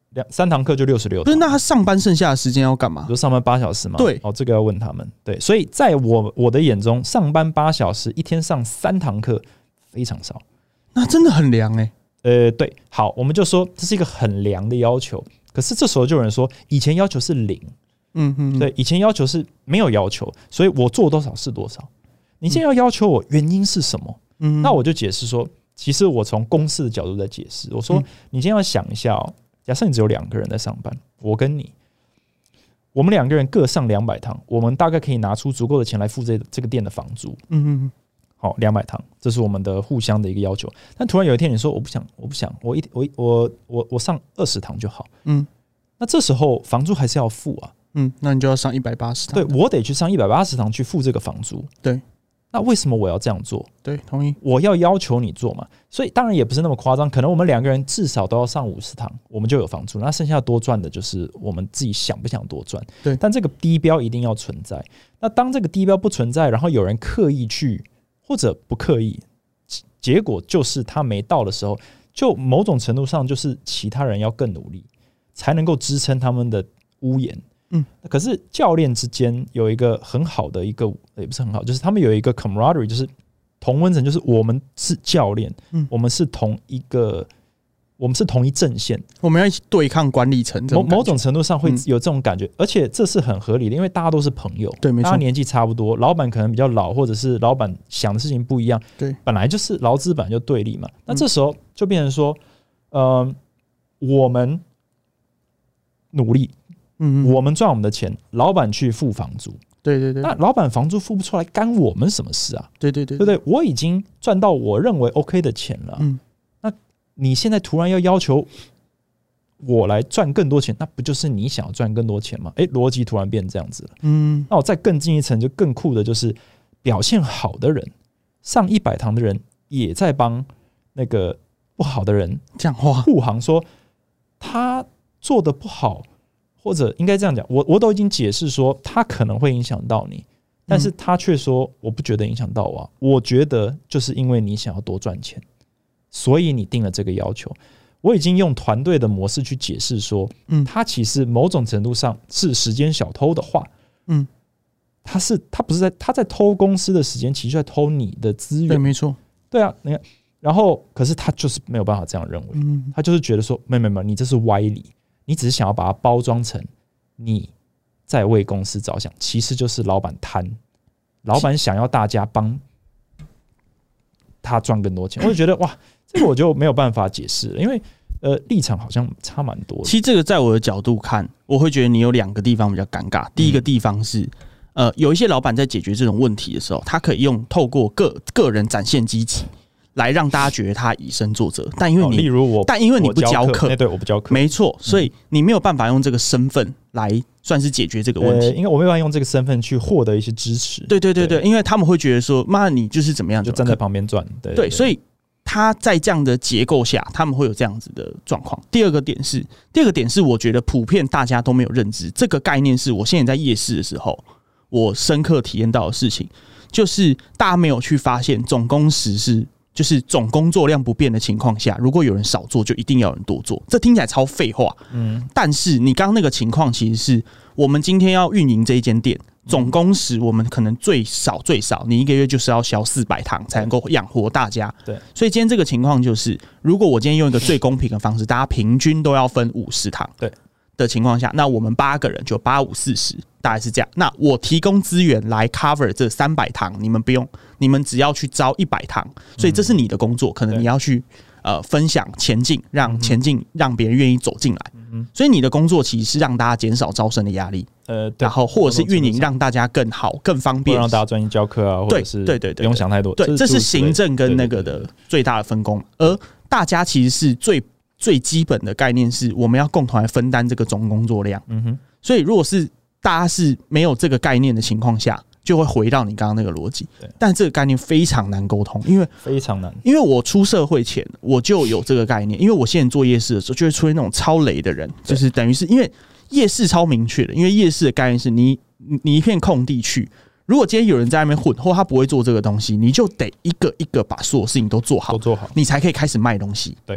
两三堂课就六十六堂。 不是，那他上班剩下的时间要干嘛？ 就上班八小时嘛。 对， 哦，这个要问他们。对，所以在我我的眼中，上班八小时，一天上三堂课非常少。 那真的很凉哎、 欸。呃，对，好，我们就说这是一个很凉的要求。可是这时候就有人说，以前要求是零， 嗯嗯， 对，以前要求是没有要求，所以我做多少是多少。你现在要要求我，原因是什么？嗯，那我就解释说。其实我从公司的角度在解释，我说你今天要想一下哦，假设你只有两个人在上班，我跟你，我们两个人各上两百堂，我们大概可以拿出足够的钱来付这这个店的房租。嗯嗯，好，两百堂，这是我们的互相的一个要求。但突然有一天你说我不想，我不想，我一我我我我上二十堂就好。嗯，那这时候房租还是要付啊。 嗯，那你就要上一百八十堂。 对，我得去上一百八十堂去付这个房租。 对。 那为什么我要这样做？ 对，同意。 我要要求你做嘛，所以当然也不是那么夸张，可能我们两个人至少都要上五十堂，我们就有房租。那剩下多赚的就是我们自己想不想多赚。 对， 但这个低标一定要存在。那当这个低标不存在，然后有人刻意去或者不刻意，结果就是他没到的时候，就某种程度上就是其他人要更努力，才能够支撑他们的屋檐。嗯，可是教练之间有一个很好的一个，也不是很好，就是他们有一个 camaraderie， 就是同温层，就是我们是教练，嗯，我们是同一个，我们是同一阵线， 我们要一起对抗管理层， 某某种程度上会有这种感觉，嗯，而且这是很合理的，因为大家都是朋友， 对，没错， 大家年纪差不多，老板可能比较老，或者是老板想的事情不一样， 对， 本来就是劳资本来就对立嘛，那这时候就变成说，呃，我们努力。嗯，我们赚我们的钱，老板去付房租。 对对对， 那老板房租付不出来，干我们什么事啊？ 对对对， 对不对？我已经赚到我认为 OK 的钱了。嗯，那你现在突然要要求我来赚更多钱，那不就是你想要赚更多钱吗？哎，逻辑突然变这样子了。嗯，那我再更进一层，就更酷的就是表现好的人，上一百堂的人也在帮那个不好的人讲话护航，说他做的不好。或者应该这样讲，我我都已经解释说他可能会影响到你，但是他却说我不觉得影响到我、啊，我觉得就是因为你想要多赚钱，所以你定了这个要求。我已经用团队的模式去解释说，嗯，他其实某种程度上是时间小偷的话，嗯，他是他不是在他在偷公司的时间，其实在偷你的资源， 对，没错， 对啊，你看，然后可是他就是没有办法这样认为，嗯，他就是觉得说，没没没，你这是歪理。你只是想要把它包装成你在为公司着想，其实就是老板贪，老板想要大家帮他赚更多钱。我就觉得哇，这个我就没有办法解释了，因为呃立场好像差蛮多的。 其实这个在我的角度看，我会觉得你有两个地方比较尴尬。第一个地方是，呃，有一些老板在解决这种问题的时候，他可以用透过个个人展现积极。来让大家觉得他以身作则，但因为你， 哦、例如我， 但因为你不教课， 对，我不教课， 没错，所以你没有办法用这个身份来算是解决这个问题。 呃、因为我没办法用这个身份去获得一些支持。 对对对 对, 对，因为他们会觉得说，妈，你就是怎么样， 就站在旁边转。对 对, 对，所以他在这样的结构下，他们会有这样子的状况。第二个点是，第二个点是，我觉得普遍大家都没有认知这个概念，是我现在在夜市的时候，我深刻体验到的事情，就是大家没有去发现总工时是。就是总工作量不变的情况下，如果有人少做，就一定要有人多做。这听起来超废话，嗯。但是你刚刚那个情况，其实是我们今天要运营这一间店，总工时我们可能最少最少，你一个月就是要销四百堂才能够养活大家。 对， 所以今天这个情况就是，如果我今天用一个最公平的方式，大家平均都要分五十堂， 对的情况下，那我们八个人就八五四十，大概是这样。那我提供资源来 cover 这三百堂，你们不用。你们只要去招一百堂，所以这是你的工作，可能你要去呃分享前进，让前进让别人愿意走进来。所以你的工作其实是让大家减少招生的压力，呃，然后或者是运营让大家更好、更方便， 让大家专心教课啊，或者是对对对，不用想太多。 对，这是行政跟那个的最大的分工，而大家其实是最最基本的概念是，我们要共同来分担这个总工作量。嗯哼，所以如果是大家是没有这个概念的情况下。就会回到你刚刚那个逻辑，但这个概念非常难沟通，因为非常难。 因为我出社会前我就有这个概念，因为我现在做夜市的时候，就会出现那种超雷的人，就是等于是因为夜市超明确的，因为夜市的概念是你你一片空地去，如果今天有人在那边混，或他不会做这个东西，你就得一个一个把所有事情都做好， 都做好， 你才可以开始卖东西。 对。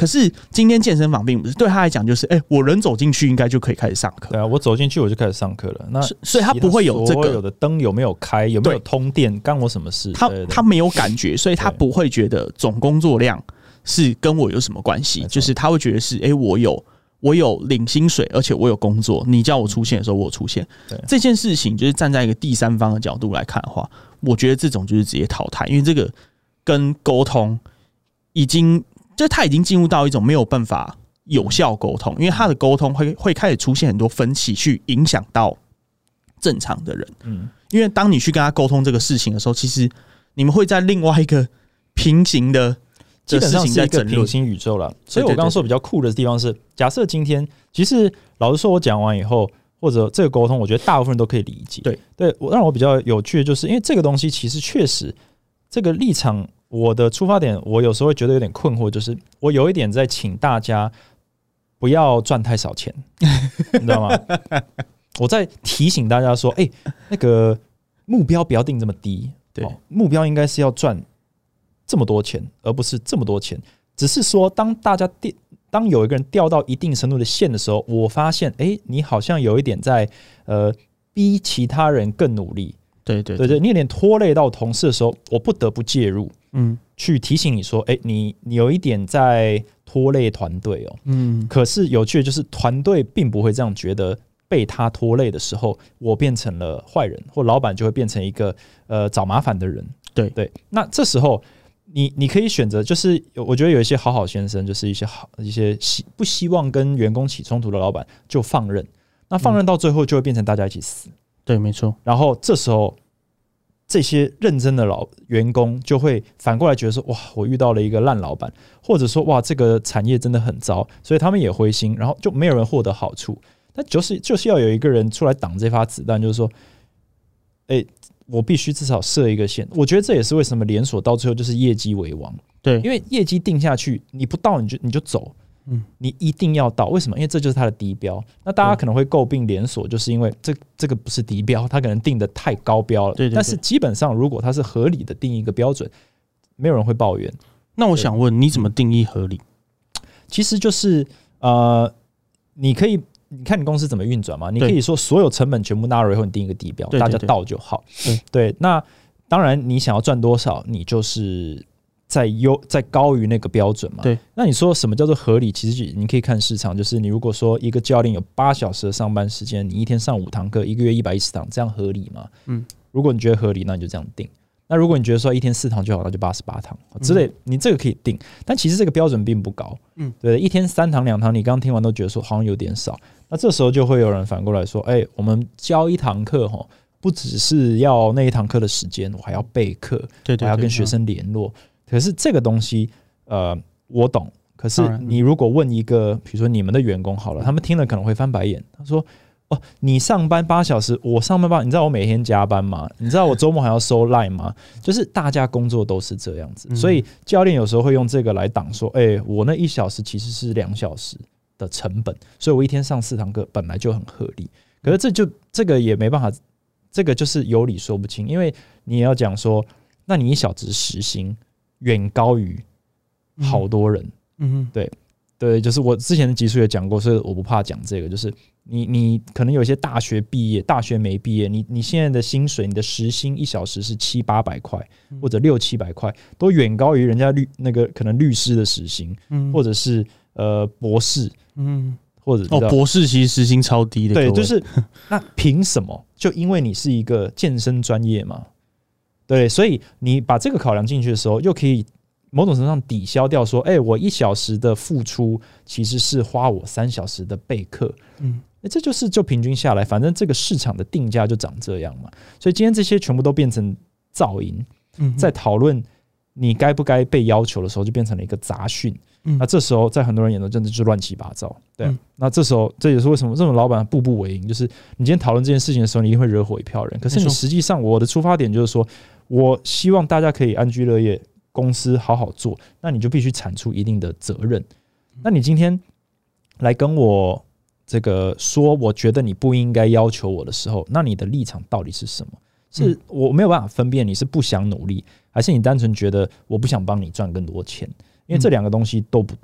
可是今天健身房并不是对他来讲，就是哎、欸，我人走进去应该就可以开始上课。 对啊，我走进去我就开始上课了。那所以他不会有这个所有的灯有没有开，有没有通电，干我什么事？ 他对对对他没有感觉，所以他不会觉得总工作量是跟我有什么关系，就是他会觉得是哎、欸，我有。我有领薪水，而且我有工作。你叫我出现的时候，我有出现。这件事情就是站在一个第三方的角度来看的话，我觉得这种就是直接淘汰，因为这个跟沟通已经，就他已经进入到一种没有办法有效沟通，因为他的沟通会会开始出现很多分歧，去影响到正常的人。嗯，因为当你去跟他沟通这个事情的时候，其实你们会在另外一个平行的。 基本上是一个平行宇宙了，所以我刚刚说比较酷的地方是，假设今天其实老实说，我讲完以后，或者这个沟通，我觉得大部分人都可以理解。 对对，我让我比较有趣的就是，因为这个东西其实确实这个立场，我的出发点，我有时候会觉得有点困惑，就是我有一点在请大家不要赚太少钱，你知道吗？我在提醒大家说，哎、欸，那个目标不要定这么低，对，哦、目标应该是要赚。这么多钱，而不是这么多钱。只是说，当大家当有一个人掉到一定程度的线的时候，我发现，哎、欸，你好像有一点在呃逼其他人更努力。 对对对, 对对，你有点拖累到同事的时候，我不得不介入， 嗯， 去提醒你说，哎、欸，你你有一点在拖累团队哦。 嗯， 可是有趣的就是，团队并不会这样觉得。被他拖累的时候，我变成了坏人，或老板就会变成一个呃找麻烦的人。 对对，那这时候。你你可以选择，就是我觉得有一些好好先生，就是一些好一些希不希望跟员工起冲突的老板，就放任。那放任到最后就会变成大家一起死。嗯、 对，没错。 然后这时候这些认真的老员工就会反过来觉得说，哇，我遇到了一个烂老板，或者说哇，这个产业真的很糟，所以他们也灰心，然后就没有人获得好处。那就是就是要有一个人出来挡这发子弹，就是说，哎、欸。我必须至少设一个线，我觉得这也是为什么连锁到最后就是业绩为王。 对， 因为业绩定下去，你不到你就你就走，嗯，你一定要到。为什么？因为这就是它的低标。那大家可能会诟病连锁，就是因为这这个不是低标，它可能定的太高标了。 对对对。 但是基本上，如果它是合理的定一个标准，没有人会抱怨。 那我想问，你怎么定义合理？ 其实就是呃，你可以。你看你公司怎么运转嘛？你可以说所有成本全部纳入以后，你定一个底标，大家到就好。 对对, 对，那当然你想要赚多少，你就是在优在高于那个标准嘛。 对， 那你说什么叫做合理？其实你可以看市场，就是你如果说一个教练有八小时的上班时间，你一天上五堂课，一个月一百一十堂，这样合理吗？嗯，如果你觉得合理，那你就这样定。那如果你觉得说一天四堂就好，那就八十八堂之类，你这个可以定，但其实这个标准并不高。嗯，对，一天三堂两堂，你刚刚听完都觉得说好像有点少，那这时候就会有人反过来说，哎、欸，我们教一堂课哈，不只是要那一堂课的时间，我还要备课， 对对对， 我还要跟学生联络。可是这个东西，呃，我懂。可是你如果问一个，比如说你们的员工好了，他们听了可能会翻白眼，他说。哦，你上班八小时，我上班八，你知道我每天加班吗？你知道我周末还要收 line 吗？就是大家工作都是这样子，嗯、所以教练有时候会用这个来挡说，哎、欸，我那一小时其实是两小时的成本，所以我一天上四堂课本来就很合理。可是这就这个也没办法，这个就是有理说不清，因为你也要讲说，那你一小时时薪远高于好多人，嗯，对。对，就是我之前的集数也讲过，所以我不怕讲这个。就是你，你可能有些大学毕业，大学没毕业，你你现在的薪水，你的时薪一小时是七八百块，或者六七百块，都远高于人家律那个可能律师的时薪，嗯、或者是呃博士，嗯，或者哦博士其实时薪超低的。 对，就是那凭什么？就因为你是一个健身专业嘛？对，所以你把这个考量进去的时候，又可以。某种程度上抵消掉说，哎、欸，我一小时的付出其实是花我三小时的备课，嗯，这就是就平均下来，反正这个市场的定价就长这样嘛。所以今天这些全部都变成噪音，嗯，在讨论你该不该被要求的时候，就变成了一个杂讯。嗯，那这时候在很多人眼中真的就乱七八糟，对、啊嗯。那这时候这也是为什么这种老板步步为营，就是你今天讨论这件事情的时候，你一定会惹火一票人。可是你实际上，我的出发点就是说，我希望大家可以安居乐业。公司好好做，那你就必须产出一定的责任。那你今天来跟我这个说，我觉得你不应该要求我的时候，那你的立场到底是什么？是我没有办法分辨你是不想努力，还是你单纯觉得我不想帮你赚更多钱？因为这两个东西都不对。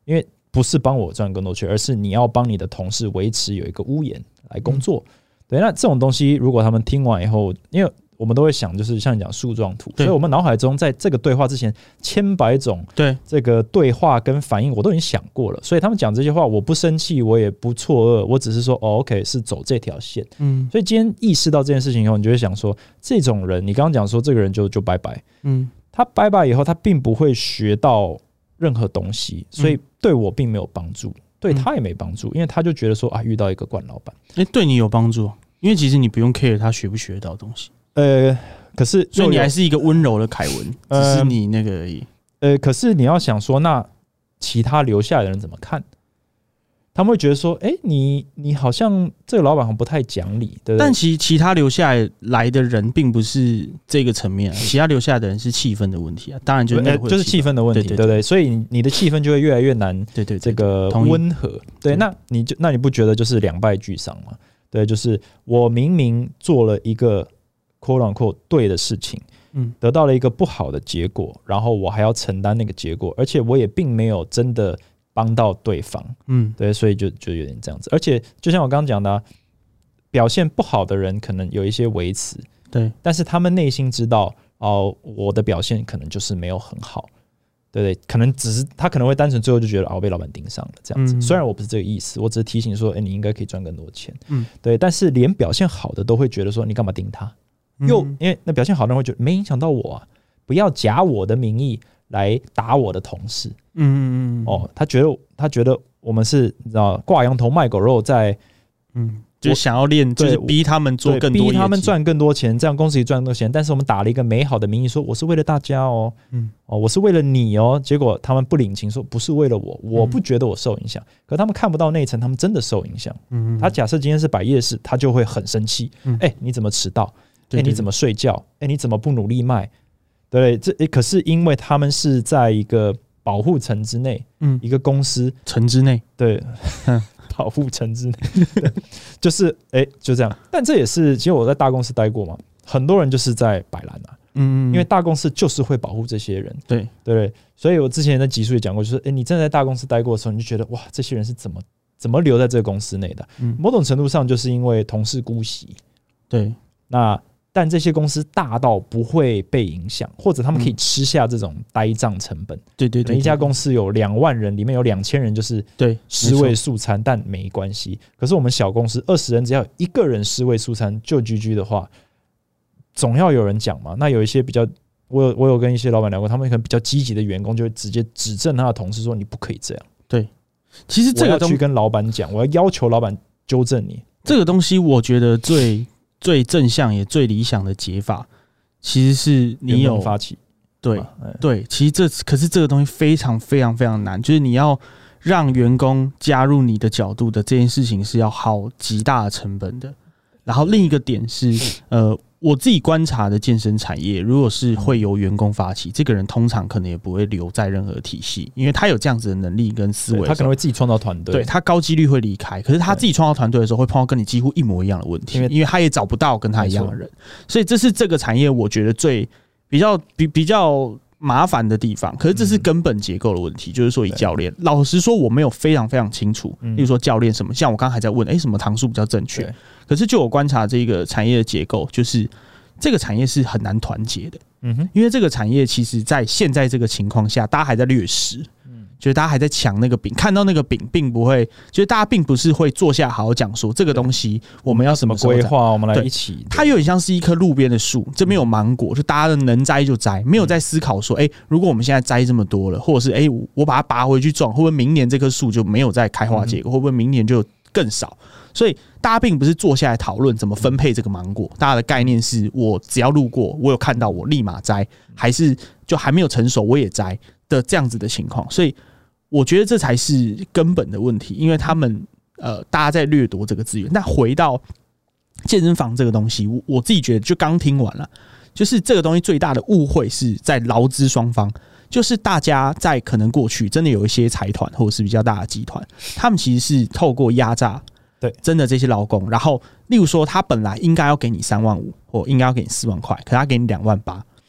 因为不是帮我赚更多钱，而是你要帮你的同事维持有一个屋檐来工作。嗯、对，那这种东西如果他们听完以后，因为我们都会想，就是像你讲树状图，所以我们脑海中在这个对话之前，千百种对这个对话跟反应我都已经想过了，所以他们讲这些话，我不生气，我也不错愕，我只是说哦 ，OK， 是走这条线。嗯，所以今天意识到这件事情以后，你就会想说，这种人，你刚刚讲说这个人就就拜拜，嗯，他拜拜以后，他并不会学到任何东西，所以对我并没有帮助，对他也没帮助，因为他就觉得说啊，遇到一个惯老板， 哎、欸，对你有帮助，因为其实你不用 care 他学不学到东西。 呃，可是所以你还是一个温柔的凯文，只是你那个而已。 呃，可是你要想说，那其他留下来的人怎么看？他们会觉得说，哎、欸，你你好像这个老板好像不太讲理，对不对？ 但其其他留下来的人并不是这个层面、啊，其他留下来的人是气氛的问题啊。当然就是那个就是气氛的问题，对 对, 对, 对, 对，所以你的气氛就会越来越难，对对，这个温和。对，那你就那你不觉得就是两败俱伤吗？对，就是我明明做了一个quote unquote 对的事情，嗯，得到了一个不好的结果，然后我还要承担那个结果，而且我也并没有真的帮到对方，嗯，对，所以就就有点这样子。而且就像我刚刚讲的、啊，表现不好的人可能有一些维持，对，但是他们内心知道哦，我的表现可能就是没有很好，对不对？可能只是他可能会单纯最后就觉得啊，我被老板盯上了这样子、嗯。虽然我不是这个意思，我只是提醒说，哎、欸，你应该可以赚更多钱，嗯，对。但是连表现好的都会觉得说，你干嘛盯他？又因为那表现好的人会觉得没影响到我啊，不要假我的名义来打我的同事。嗯嗯嗯。哦，他觉得他觉得我们是你知道挂羊头卖狗肉在， 嗯，就是想要练，就是逼他们做更多， 逼他们赚更多钱，这样公司里赚更多钱。但是我们打了一个美好的名义，说我是为了大家哦，嗯，哦，我是为了你哦。结果他们不领情，说不是为了我，我不觉得我受影响。嗯、可他们看不到那一层，他们真的受影响。嗯，他假设今天是摆夜市，他就会很生气。嗯，哎、欸，你怎么迟到？哎、欸，你怎么睡觉？哎、欸，你怎么不努力卖？对，这、欸、可是因为他们是在一个保护层之内，嗯，一个公司层之内， 对，保护层之内，就是哎、欸，就这样。但这也是，其实我在大公司待过嘛，很多人就是在摆烂啊，嗯，因为大公司就是会保护这些人，对对。所以我之前在集数也讲过，就是哎、欸，你真的在大公司待过的时候，你就觉得哇，这些人是怎么怎么留在这个公司内的？嗯，某种程度上就是因为同事姑息，对，那。但这些公司大到不会被影响，或者他们可以吃下这种呆账成本。对对对，一家公司有两万人，里面有两千人就是对尸位素餐，但没关系。可是我们小公司二十人，只要一个人尸位素餐就 G G 的话，总要有人讲嘛。那有一些比较，我有我有跟一些老板聊过，他们可能比较积极的员工就会直接指正他的同事说：“你不可以这样。”对，其实这个我要去跟老板讲，我要要求老板纠正你。 这个东西，我觉得最。最正向也最理想的解法，其实是你有发起， 对对，其实这可是这个东西非常非常非常难，就是你要让员工加入你的角度的这件事情是要耗极大的成本的。然后另一个点是，呃，我自己观察的健身产业，如果是会由员工发起，这个人通常可能也不会留在任何体系，因为他有这样子的能力跟思维， 他可能会自己创造团队， 对他高几率会离开。可是他自己创造团队的时候，会碰到跟你几乎一模一样的问题，因为因为他也找不到跟他一样的人，所以这是这个产业我觉得最比较比比较麻烦的地方。可是这是根本结构的问题，就是说以教练，老实说我没有非常非常清楚，例如说教练什么，像我刚才在问，哎、欸，什么堂数比较正确？可是就我观察这个产业的结构，就是这个产业是很难团结的，嗯哼，因为这个产业其实在现在这个情况下，大家还在掠食，嗯，就是大家还在抢那个饼，看到那个饼，并不会，就是大家并不是会坐下好好讲说这个东西我们要什么规划，我们来一起。 它有点像是一棵路边的树，这边有芒果，就大家能摘就摘，没有在思考说，哎、欸，如果我们现在摘这么多了，或者是哎、欸，我把它拔回去种，会不会明年这棵树就没有再开花结果，会不会明年就更少？所以大家并不是坐下来讨论怎么分配这个芒果，大家的概念是我只要路过，我有看到我立马摘，还是就还没有成熟我也摘的这样子的情况。所以我觉得这才是根本的问题，因为他们呃大家在掠夺这个资源。那回到健身房这个东西，我自己觉得就刚听完了，就是这个东西最大的误会是在劳资双方。就是大家在可能过去真的有一些财团或者是比较大的集团，他们其实是透过压榨。对，真的这些劳工，然后例如说他本来应该要给你三万五，或应该要给你四万块，可他给你两万八，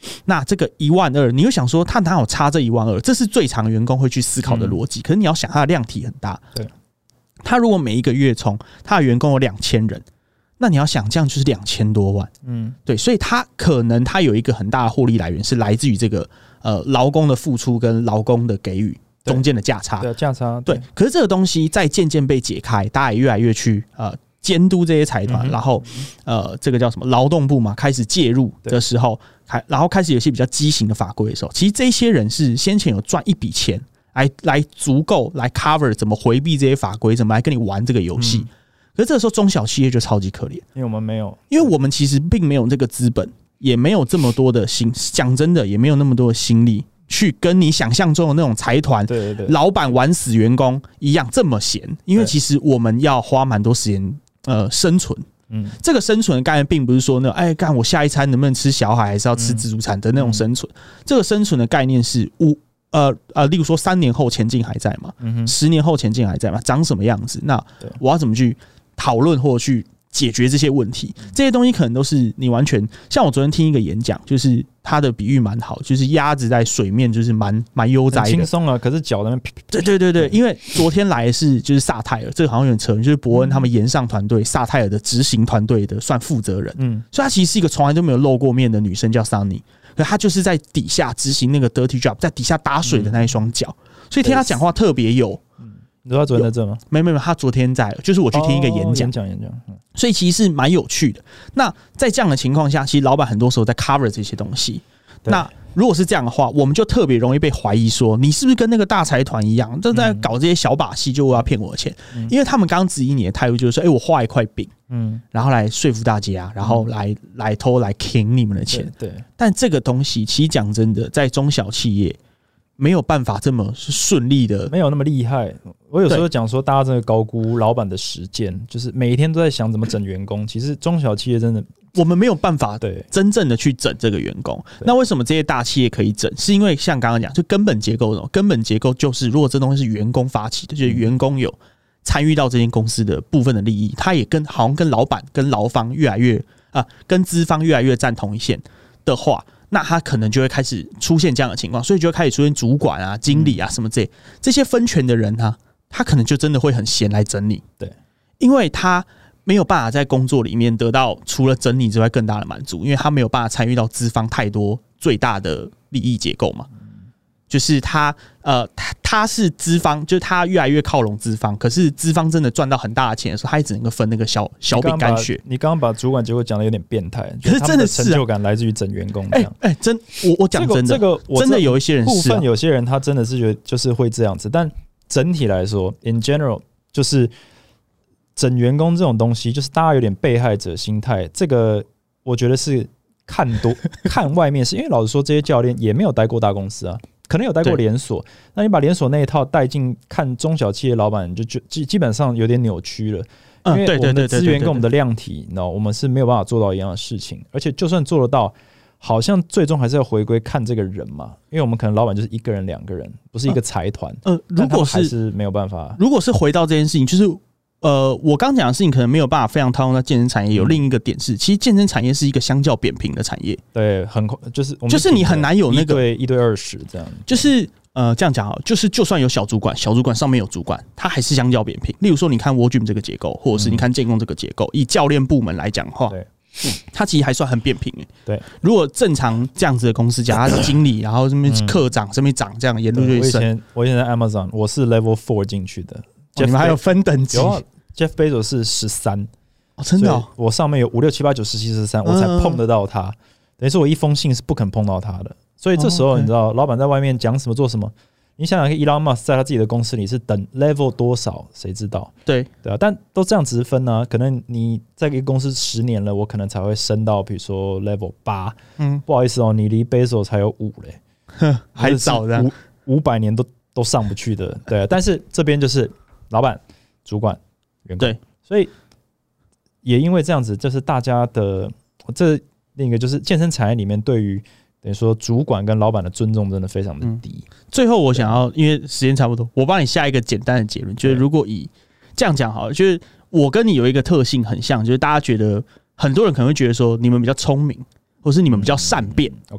那这个一万二，你又想说他哪有差这一万二？这是最常员工会去思考的逻辑。嗯、可是你要想，他的量体很大。 对， 他如果每一个月从他的员工有两千人，那你要想这样就是两千多万。嗯，对，所以他可能他有一个很大的获利来源是来自于这个呃劳工的付出跟劳工的给予中间的价差。 对，价差。 对，可是这个东西在渐渐被解开，大家也越来越去呃。监督这些财团，然后呃，这个叫什么劳动部嘛，开始介入的时候，开然后开始有些比较畸形的法规的时候，其实这些人是先前有赚一笔钱，来来足够来 cover 怎么回避这些法规，怎么来跟你玩这个游戏。嗯、可是这个时候中小企业就超级可怜， 因为我们没有， 因为我们其实并没有这个资本，也没有这么多的心，讲真的，也没有那么多的心力。去跟你想象中的那种财团，对对对，老板玩死员工一样这么闲，因为其实我们要花蛮多时间。呃，生存，嗯，这个生存的概念并不是说那哎，干我下一餐能不能吃小孩，还是要吃自助餐的那种生存。嗯、这个生存的概念是五呃呃，例如说三年后前进还在吗？嗯、十年后前进还在吗？长什么样子？那我要怎么去讨论或者去解决这些问题？这些东西可能都是你完全像我昨天听一个演讲，就是他的比喻蛮好，就是鸭子在水面就是蛮蛮悠哉的， 轻松啊。可是脚那边， 对对对对，因为昨天来的是就是萨泰尔，这个好像有点扯，就是伯恩他们延上团队萨泰尔的执行团队的算负责人，嗯，所以她其实是一个从来都没有露过面的女生，叫 Sunny， 可她就是在底下执行那个 dirty job， 在底下打水的那一双脚，所以听她讲话特别有。 你知道他昨天在这吗？ 没没没，他昨天在，就是我去听一个演讲，演讲演讲， 所以其实是蛮有趣的。那在这样的情况下，其实老板很多时候在 cover 这些东西。那如果是这样的话，我们就特别容易被怀疑说，你是不是跟那个大财团一样，都在搞这些小把戏，就要骗我的钱？嗯、因为他们刚质疑你的态度就是说，哎、欸，我画一块饼，嗯，然后来说服大家，然后来、嗯、来偷来 king 你们的钱。 对，对但这个东西其实讲真的，在中小企业。没有办法这么顺利的， 没有那么厉害。我有时候讲说，大家真的高估老板的实践，就是每一天都在想怎么整员工。其实中小企业真的， 我们没有办法对真正的去整这个员工。那为什么这些大企业可以整？是因为像刚刚讲，就根本结构那种根本结构就是，如果这东西是员工发起的，就是员工有参与到这间公司的部分的利益，他也跟好像跟老板、跟劳方越来越啊，跟资方越来越站同一线的话。那他可能就会开始出现这样的情况，所以就会开始出现主管啊、经理啊什么这些这些分权的人啊，他可能就真的会很闲来整你， 对， 因为他没有办法在工作里面得到除了整你之外更大的满足，因为他没有办法参与到资方太多最大的利益结构嘛。就是他呃，他他是资方，就是他越来越靠拢资方，可是资方真的赚到很大的钱的时候，他也只能够分那个小小饼干屑。 你刚刚把主管结果讲的有点变态， 可是真的是、啊、 成就感来自于整员工这样。 哎、欸欸，真我我讲真的， 这个、这个、 真的有一些人是、啊、 部分有些人他真的是觉得就是会这样子，但整体来说 ，in general 就是整员工这种东西，就是大家有点被害者心态。这个我觉得是看多看外面是，因为老实说，这些教练也没有待过大公司啊。可能有待过连锁，那你把连锁那一套带进看中小企业老板，就基基本上有点扭曲了。因为我们的资源跟我们的量体，你知道，我们是没有办法做到一样的事情。而且就算做得到，好像最终还是要回归看这个人嘛。因为我们可能老板就是一个人、两个人，不是一个财团。呃，如果是还是没有办法。 如果是回到这件事情，就是。呃，我刚讲的事情可能没有办法非常套用在健身产业。有另一个点是，其实健身产业是一个相较扁平的产业。 对，很就是就是你很难有那个一对一对二十这样。 就是呃，这样讲好，就是就算有小主管，小主管上面有主管，它还是相较扁平。例如说，你看 World Gym 这个结构，或者是你看建工这个结构，以教练部门来讲的话，对，它其实还算很扁平。 对， 如果正常这样子的公司讲，他是经理，然后这边科长，这边长这样，沿路就会升。 我以前我以前在 Amazon， 我是 Level Four 进去的， 哦、你们还有分等级。 Jeff Bezos 是十三， 哦，真的、哦， 我上面有五六七八九十七十三，我才碰得到他。等于说我一封信是不肯碰到他的，所以这时候你知道，老板在外面讲什么做什么，你想想看 ，Elon Musk 在他自己的公司里是等 level 多少，谁知道？ 对对啊，但都这样直分啊。可能你在一个公司十年了，我可能才会升到比如说 level 八。嗯，不好意思哦，你离 Bezos 才有五嘞， 还早的， 五百年都都上不去的。对、啊，但是这边就是老板、主管。 对， 所以也因为这样子，就是大家的这另一个就是健身产业里面对于等于说主管跟老板的尊重真的非常的低。嗯、 最后我想要，因为时间差不多，我帮你下一个简单的结论，就是如果以这样讲好了，就是我跟你有一个特性很像，就是大家觉得很多人可能会觉得说你们比较聪明，或是你们比较善变。 嗯、OK，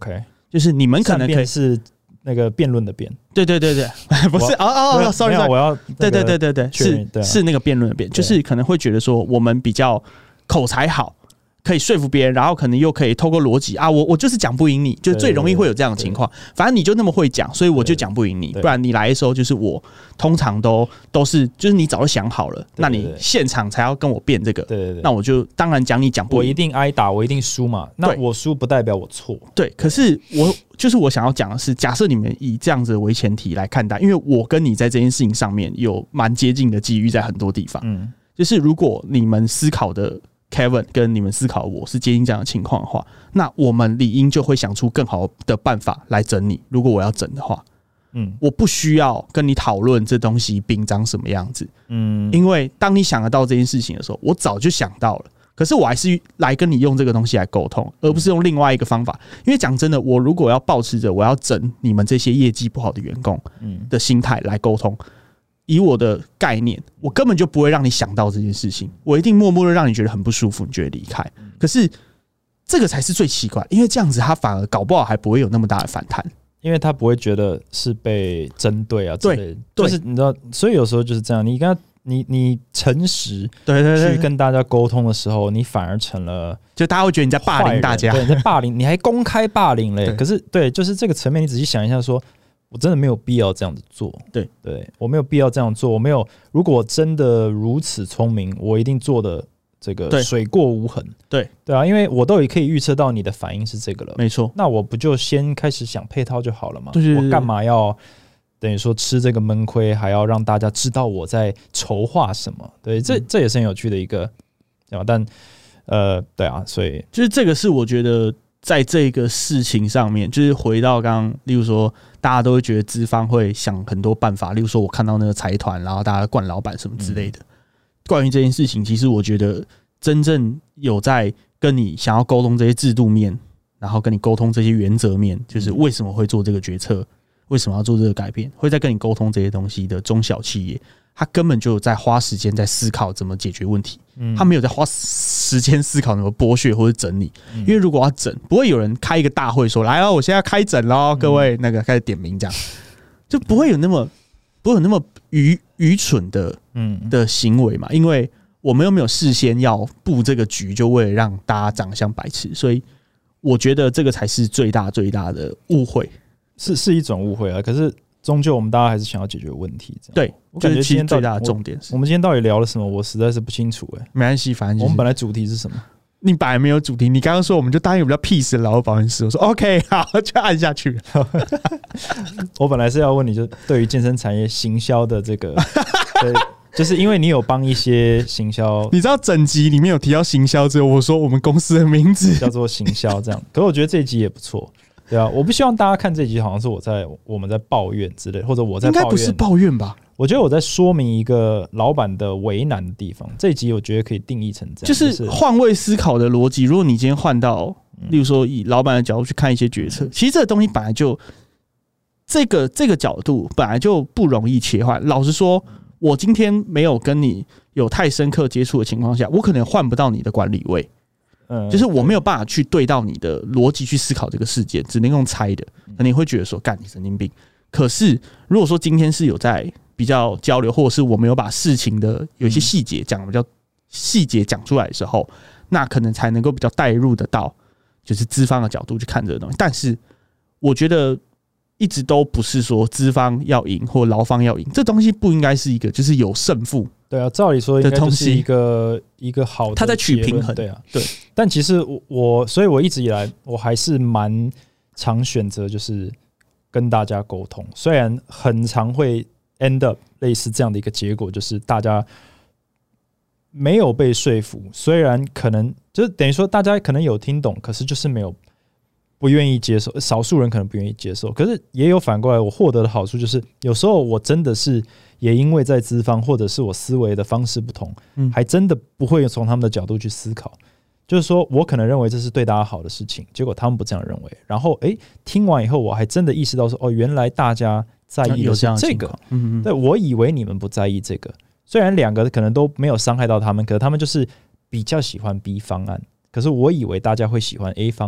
就是你们可能可以是那个辩论的辩， 对对对对，不是哦哦哦 ，sorry， 我要对对对对对，是是那个辩论的辩，就是可能会觉得说我们比较口才好。可以说服别人，然后可能又可以透过逻辑啊，我我就是讲不赢你，就最容易会有这样的情况。反正你就那么会讲，所以我就讲不赢你。不然你来的时候，就是我通常都都是，就是你早就想好了，那你现场才要跟我辩这个。 对对对， 那我就当然讲你讲不赢， 我一定挨打，我一定输嘛。那我输不代表我错。 对，可是我就是我想要讲的是，假设你们以这样子为前提来看待，因为我跟你在这件事情上面有蛮接近的机遇，在很多地方。嗯，就是如果你们思考的。Kevin 跟你们思考我是接近这样的情况的话，那我们理应就会想出更好的办法来整你。如果我要整的话，嗯，我不需要跟你讨论这东西饼长什么样子，嗯，因为当你想得到这件事情的时候，我早就想到了。可是我还是来跟你用这个东西来沟通，而不是用另外一个方法。因为讲真的，我如果要抱持着我要整你们这些业绩不好的员工的心态来沟通。以我的概念，我根本就不会让你想到这件事情，我一定默默的让你觉得很不舒服，你就会离开。可是这个才是最奇怪，因为这样子他反而搞不好还不会有那么大的反弹， 因为他不会觉得是被针对啊之类的。对，就是你知道，所以有时候就是这样，你跟他你你诚实对对对去跟大家沟通的时候，你反而成了就大家会觉得你在霸凌大家， 对，你在霸凌，你还公开霸凌嘞。可是对，就是这个层面，你仔细想一下说。我真的没有必要这样子做， 对对，我没有必要这样做。我没有，如果我真的如此聪明，我一定做的这个水过无痕。 对对啊，因为我都也可以预测到你的反应是这个了， 没错。 那我不就先开始想配套就好了吗？ 对对对， 我干嘛要等于说吃这个闷亏，还要让大家知道我在筹划什么？对，这这也是很有趣的一个，对吧？但呃，对啊，所以就是这个是我觉得。在这个事情上面，就是回到刚刚，例如说，大家都会觉得资方会想很多办法，例如说，我看到那个财团，然后大家灌老板什么之类的。嗯、关于这件事情，其实我觉得真正有在跟你想要沟通这些制度面，然后跟你沟通这些原则面，就是为什么会做这个决策，为什么要做这个改变，会在跟你沟通这些东西的中小企业。他根本就有在花时间在思考怎么解决问题，嗯、他没有在花时间思考怎么剥削或者整理。嗯、因为如果要整，不会有人开一个大会说：“来哦，我现在开整咯，各位那个开始点名，这样就不会有那么不会有那么愚愚蠢的嗯的行为嘛。因为我们又没有事先要布这个局，就为了让大家长得像白痴，所以我觉得这个才是最大最大的误会， 是是一种误会啊。可是。终究我们大家还是想要解决问题， 对， 我感觉今天最大的重点是， 我们今天到底聊了什么？我实在是不清楚哎、欸。 没关系，反正、就是、 我们本来主题是什么？ 你本来没有主题，你刚刚说我们就答应比较 peace 的劳保险师，我说 OK 好，就按下去。 我本来是要问你，就对于健身产业行销的这个，对，就是因为你有帮一些行销， 你知道整集里面有提到行销之后，我说我们公司的名字叫做行销，这样。可是我觉得这一集也不错。对啊，我不希望大家看这集好像是我在我们在抱怨之类，或者我在抱怨， 应该不是抱怨吧？ 我觉得我在说明一个老板的为难的地方。这一集我觉得可以定义成这样， 就是换位思考的逻辑。如果你今天换到，例如说以老板的角度去看一些决策，其实这个东西本来就这个这个角度本来就不容易切换。老实说，我今天没有跟你有太深刻接触的情况下，我可能换不到你的管理位。嗯，就是我没有办法去对到你的逻辑去思考这个事件，只能用猜的。那你会觉得说，干你神经病。可是如果说今天是有在比较交流，或者是我们有把事情的有一些细节讲比较细节讲出来的时候，那可能才能够比较带入得到，就是资方的角度去看这个东西。但是我觉得一直都不是说资方要赢或劳方要赢，这东西不应该是一个就是有胜负。 对啊，照理说应该就是一个一个好的， 他在取平衡。 对啊， 对。 但其实我我，所以我一直以来我还是蛮常选择就是跟大家沟通，虽然很常会 end up 类似这样的一个结果，就是大家没有被说服，虽然可能就是等于说大家可能有听懂，可是就是没有不愿意接受，少数人可能不愿意接受，可是也有反过来，我获得的好处就是有时候我真的是。也因为在资方或者是我思维的方式不同，嗯、还真的不会从他们的角度去思考。就是说我可能认为这是对大家好的事情，结果他们不这样认为。然后，哎、欸，听完以后，我还真的意识到说，哦，原来大家在意的是这个。嗯嗯对，我以为你们不在意这个。虽然两个可能都没有伤害到他们，可是他们就是比较喜欢 B 方案。可是我以为大家会喜欢 A 方案，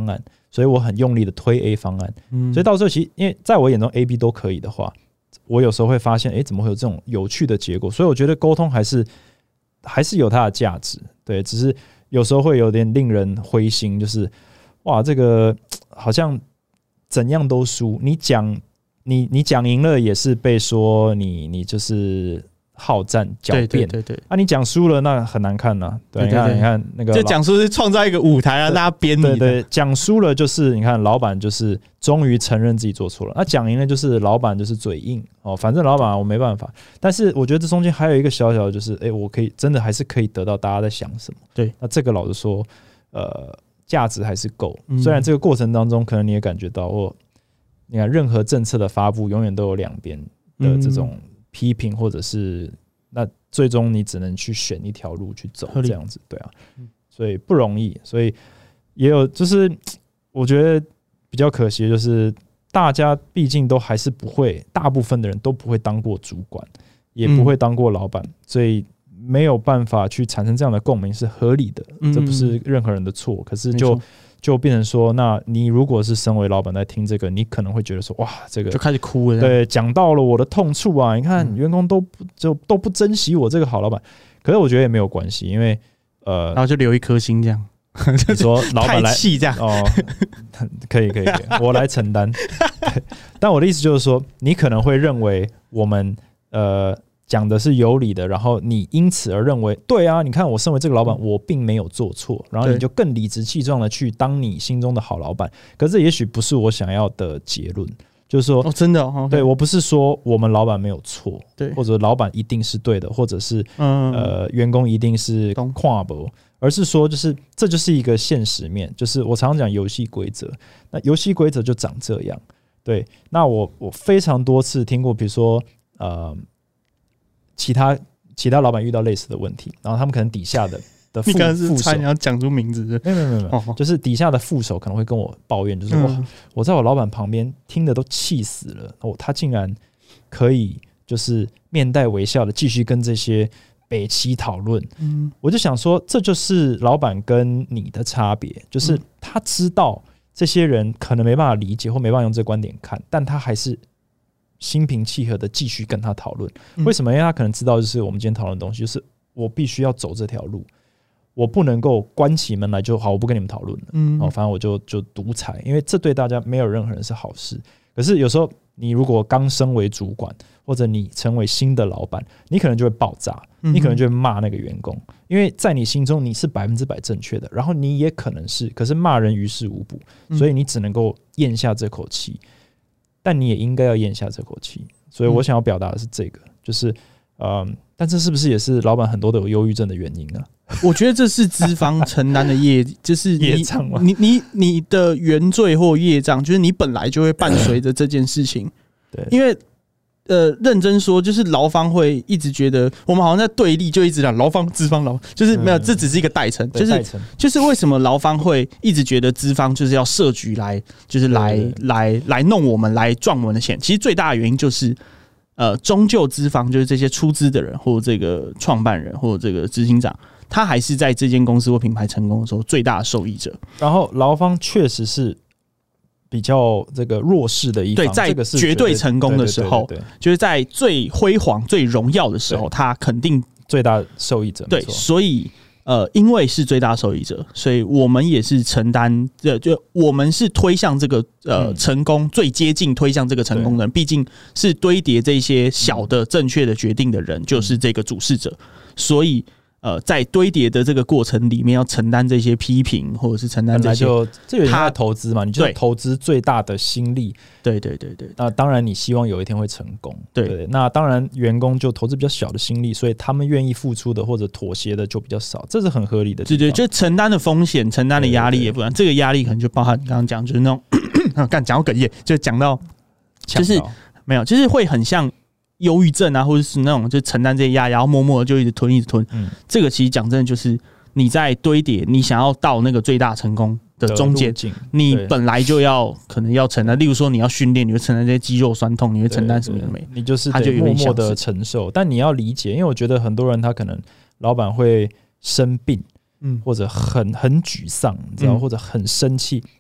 所以我很用力的推 A 方案。嗯、所以到时候其实因为在我眼中 A、B 都可以的话，我有时候会发现，哎、欸，怎么会有这种有趣的结果？所以我觉得沟通还是还是有它的价值，对，只是有时候会有点令人灰心，就是哇，这个好像怎样都输，你讲你你讲赢了也是被说你你就是好战狡辩，对对对对， 啊，你讲输了那很难看呐、啊，对，对对对，你看你看那个， 就讲输是创造一个舞台让大家编你的， 对对，讲输了就是你看老板就是终于承认自己做错了，那讲赢了就是老板就是嘴硬哦，反正老板我没办法，但是我觉得这中间还有一个小小的就是，哎、欸，我可以真的还是可以得到大家在想什么， 对， 那这个老实说，呃，价值还是够，虽然这个过程当中可能你也感觉到，或你看任何政策的发布永远都有两边的这种批评或者是。那最终你只能去选一条路去走，这样子，对啊，所以不容易，所以也有就是我觉得比较可惜的就是大家毕竟都还是不会，大部分的人都不会当过主管，也不会当过老板，所以没有办法去产生这样的共鸣是合理的，这不是任何人的错，可是就。就变成说，那你如果是身为老板在听这个，你可能会觉得说，哇，这个就开始哭了。 对，讲到了我的痛处啊！你看，员工都不就都不珍惜我这个好老板。可是我觉得也没有关系，因为呃， 然后就留一颗心这样。 你说老板来气这样哦，可以可以可以，我来承担。但我的意思就是说，你可能会认为我们呃。讲的是有理的，然后你因此而认为对啊，你看我身为这个老板，我并没有做错，然后你就更理直气壮的去当你心中的好老板。可是这也许不是我想要的结论，就是说， 哦，真的、哦， 对我不是说我们老板没有错， 对， 或者老板一定是对的，或者是、嗯、呃员工一定是跨博，而是说就是这就是一个现实面，就是我常常讲游戏规则，那游戏规则就长这样。对，那我我非常多次听过，比如说呃。其他其他老板遇到类似的问题，然后他们可能底下的的副你刚刚是副手， 你要讲出名字是？ 没有没有没有，哦、就是底下的副手可能会跟我抱怨，就是、嗯、哇，我在我老板旁边听的都气死了，哦，他竟然可以就是面带微笑的继续跟这些北七讨论，嗯，我就想说，这就是老板跟你的差别，就是他知道这些人可能没办法理解或没办法用这个观点看，但他还是。心平气和的继续跟他讨论，为什么？因为他可能知道，就是我们今天讨论的东西，就是我必须要走这条路，我不能够关起门来就好，我不跟你们讨论了，嗯，哦，反正我就就独裁，因为这对大家没有任何人是好事。可是有时候，你如果刚升为主管，或者你成为新的老板，你可能就会爆炸，你可能就会骂那个员工，因为在你心中你是百分之百正确的，然后你也可能是，可是骂人于事无补，所以你只能够咽下这口气。但你也应该要咽下这口气，所以我想要表达的是这个，就是，嗯，但这是不是也是老板很多都有忧郁症的原因啊？ 我觉得这是资方承担的业，就是你业障嘛， 你你你的原罪或业障，就是你本来就会伴随着这件事情，对，因为。呃，认真说，就是劳方会一直觉得我们好像在对立，就一直讲劳方、资方、劳方，就是没有，这只是一个代称，就是就是为什么劳方会一直觉得资方就是要设局来，就是来来来弄我们，来赚我们的钱。其实最大的原因就是，呃，终究资方就是这些出资的人，或者这个创办人，或者这个执行长，他还是在这间公司或品牌成功的时候最大的受益者。 然后劳方确实是。比较这个弱势的一方， 对，在绝对成功的时候，对对对对对，就是在最辉煌、最荣耀的时候，他肯定最大受益者。 对，所以呃，因为是最大受益者，所以我们也是承担，呃，就我们是推向这个呃成功、嗯、最接近推向这个成功的人，毕竟是堆叠这些小的正确的决定的人，就是这个主事者，所以。呃，在堆叠的这个过程里面，要承担这些批评，或者是承担这些， 就这有点像投资嘛，你就投资最大的心力， 对对对对。 那当然，你希望有一天会成功，对, 对, 对。那当然，员工就投资比较小的心力，所以他们愿意付出的或者妥协的就比较少，这是很合理的。 对对，就承担的风险、承担的压力也不一样。这个压力可能就包含刚刚讲，就是那种干讲到哽咽，就讲到就是没有，就是会很像。忧郁症啊，或者是那种就承担这些压力，然后默默的就一直吞，一直吞。嗯，这个其实讲真的，就是你在堆叠，你想要到那个最大成功的中间，你本来就要可能要承担。例如说，你要训练，你会承担这些肌肉酸痛，你会承担什么没？ 你就是得默默的承受。但你要理解，因为我觉得很多人他可能老板会生病，嗯，或者很很沮丧，你知道，嗯、或者很生气。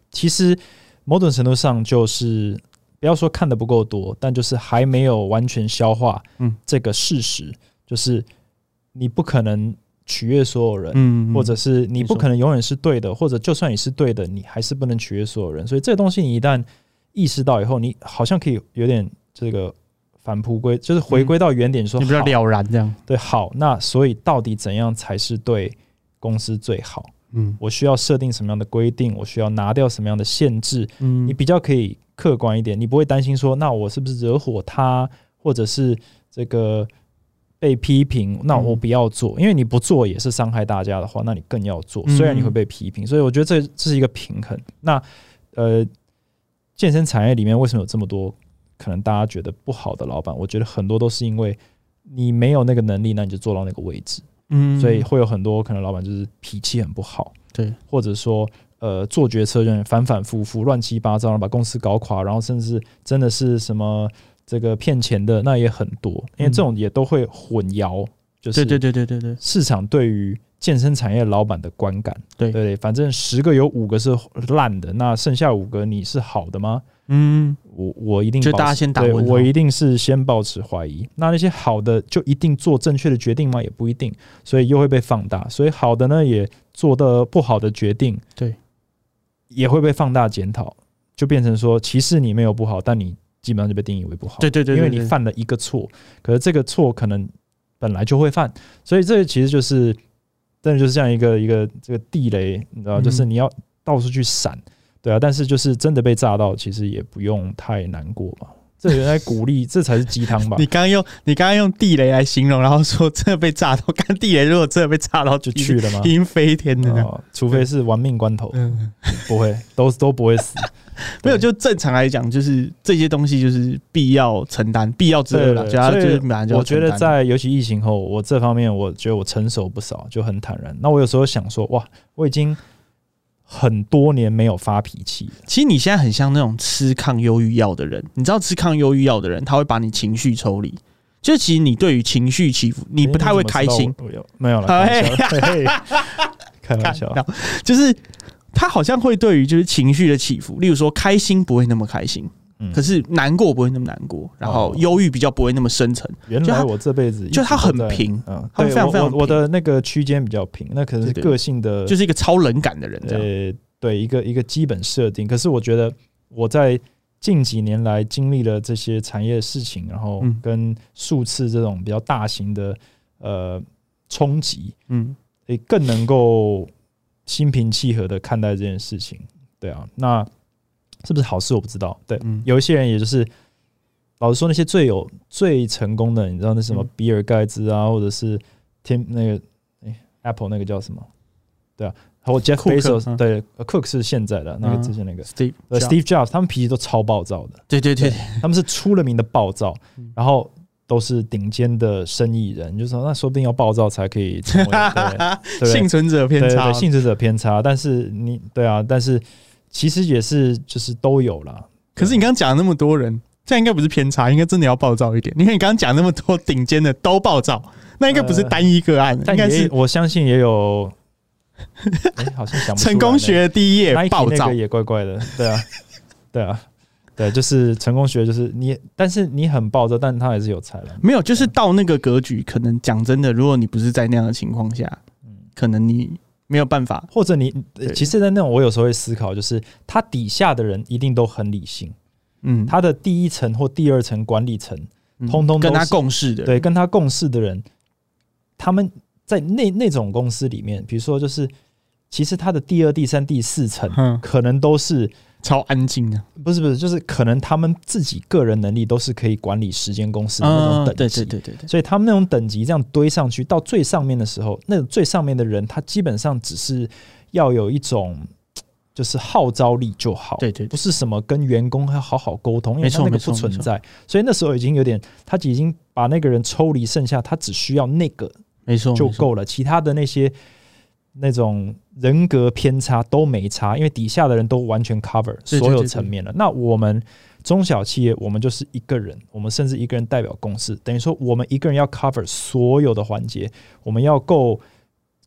其实某种程度上就是不要说看得不够多，但就是还没有完全消化这个事实，嗯、就是你不可能取悦所有人，嗯嗯，或者是你不可能永远是对的，或者就算你是对的，你还是不能取悦所有人。所以这个东西你一旦意识到以后，你好像可以有点这个返璞归，就是回归到原点说， 你比较了然这样。 对，好，那所以到底怎样才是对公司最好？嗯，我需要设定什么样的规定？我需要拿掉什么样的限制？嗯，你比较可以客观一点，你不会担心说，那我是不是惹火他，或者是这个被批评，那我不要做，因为你不做也是伤害大家的话，那你更要做，虽然你会被批评，所以我觉得这这是一个平衡。那呃，健身产业里面为什么有这么多可能大家觉得不好的老板？我觉得很多都是因为你没有那个能力，那你就做到那个位置，嗯，所以会有很多可能老板就是脾气很不好，对，或者说呃做决策就反反复复、乱七八糟，然后把公司搞垮，然后甚至真的是什么。这个骗钱的那也很多，因为这种也都会混淆，就是对对对对对市场对于健身产业老板的观感，对对，反正十个有五个是烂的，那剩下五个你是好的吗？嗯，我我一定就大家先打问号， 我一定是先抱持怀疑。那那些好的就一定做正确的决定吗？也不一定，所以又会被放大。所以好的呢，也做的不好的决定，对，也会被放大检讨，就变成说，其实你没有不好，但你。基本上就被定义为不好，对对 对, 对，因为你犯了一个错，可是这个错可能本来就会犯，所以这其实就是真的就是这样一个一个这个地雷，你知道，就是你要到处去闪，对啊，但是就是真的被炸到，其实也不用太难过嘛。这原来鼓励，这才是鸡汤吧？ 你刚刚用你刚刚用地雷来形容，然后说真的被炸到，看地雷如果真的被炸到就去了吗？ 已经飞天了、哦， 除非是玩命关头，嗯、不会，都都不会死。 没有，就正常来讲，就是这些东西就是必要承担、必要之恶了。所以我觉得在尤其疫情后，我这方面我觉得我成熟不少，就很坦然。那我有时候想说，哇，我已经很多年没有发脾气了。 其实你现在很像那种吃抗忧郁药的人，你知道吃抗忧郁药的人，他会把你情绪抽离。就其实你对于情绪起伏，你不太会开心。 没有了，开玩笑， 就是他好像会对于就是情绪的起伏，例如说开心不会那么开心，嗯、可是难过不会那么难过，然后忧郁比较不会那么深沉。 原来我这辈子就他很平，嗯，他非常非常平。 我的那个区间比较平，那可能是个性的， 就是一个超冷感的人这样。 呃，对，一个一个基本设定。可是我觉得我在近几年来经历了这些产业的事情，然后跟数次这种比较大型的呃冲击，嗯，也更能够心平气和的看待这件事情。对啊，那是不是好事我不知道。对，嗯、有一些人也就是老实说，那些最有最成功的，你知道那什么比尔盖茨啊，或者是天那个、欸、Apple 那个叫什么？对啊。或 Jeff Bezos， 对 ，Cook 是现在的那个之前那个 Steve Steve Jobs， 他们脾气都超暴躁的， 对对 对, 对， 他们是出了名的暴躁，然后都是顶尖的生意人，就是说那说不定要暴躁才可以成为对幸存者偏差， 对对对，幸存者偏差，但是你对啊，但是其实也是就是都有啦。 可是你刚刚讲那么多人，这样应该不是偏差，应该真的要暴躁一点。你看你刚刚讲那么多顶尖的都暴躁，那应该不是单一个案，呃、 但应该是我相信也有。欸、好像想不出来、欸、 成功学的第一页暴躁， 那个也怪怪的，对啊，对啊，对，就是成功学就是你，但是你很暴躁，但他还是有才了。 没有，就是到那个格局，可能讲真的，如果你不是在那样的情况下，嗯、可能你没有办法， 或者你其实，在那种我有时候会思考，就是他底下的人一定都很理性，嗯，他的第一层或第二层管理层，通通都跟他共事的人， 对，跟他共事的人，他们。在那那种公司里面，比如说，就是其实他的第二、第三、第四层，可能都是超安静的， 不是不是，就是可能他们自己个人能力都是可以管理十间公司的那种等级， 对对对对， 所以他们那种等级这样堆上去，到最上面的时候，那种最上面的人，他基本上只是要有一种就是号召力就好，对 对, 对，不是什么跟员工要好好沟通，因为他那个不存在，所以那时候已经有点，他已经把那个人抽离，剩下他只需要那个。 没错， 就够了。其他的那些那种人格偏差都没差，因为底下的人都完全 cover 所有层面了。那我们中小企业，我们就是一个人，我们甚至一个人代表公司，等于说我们一个人要 cover 所有的环节，我们要够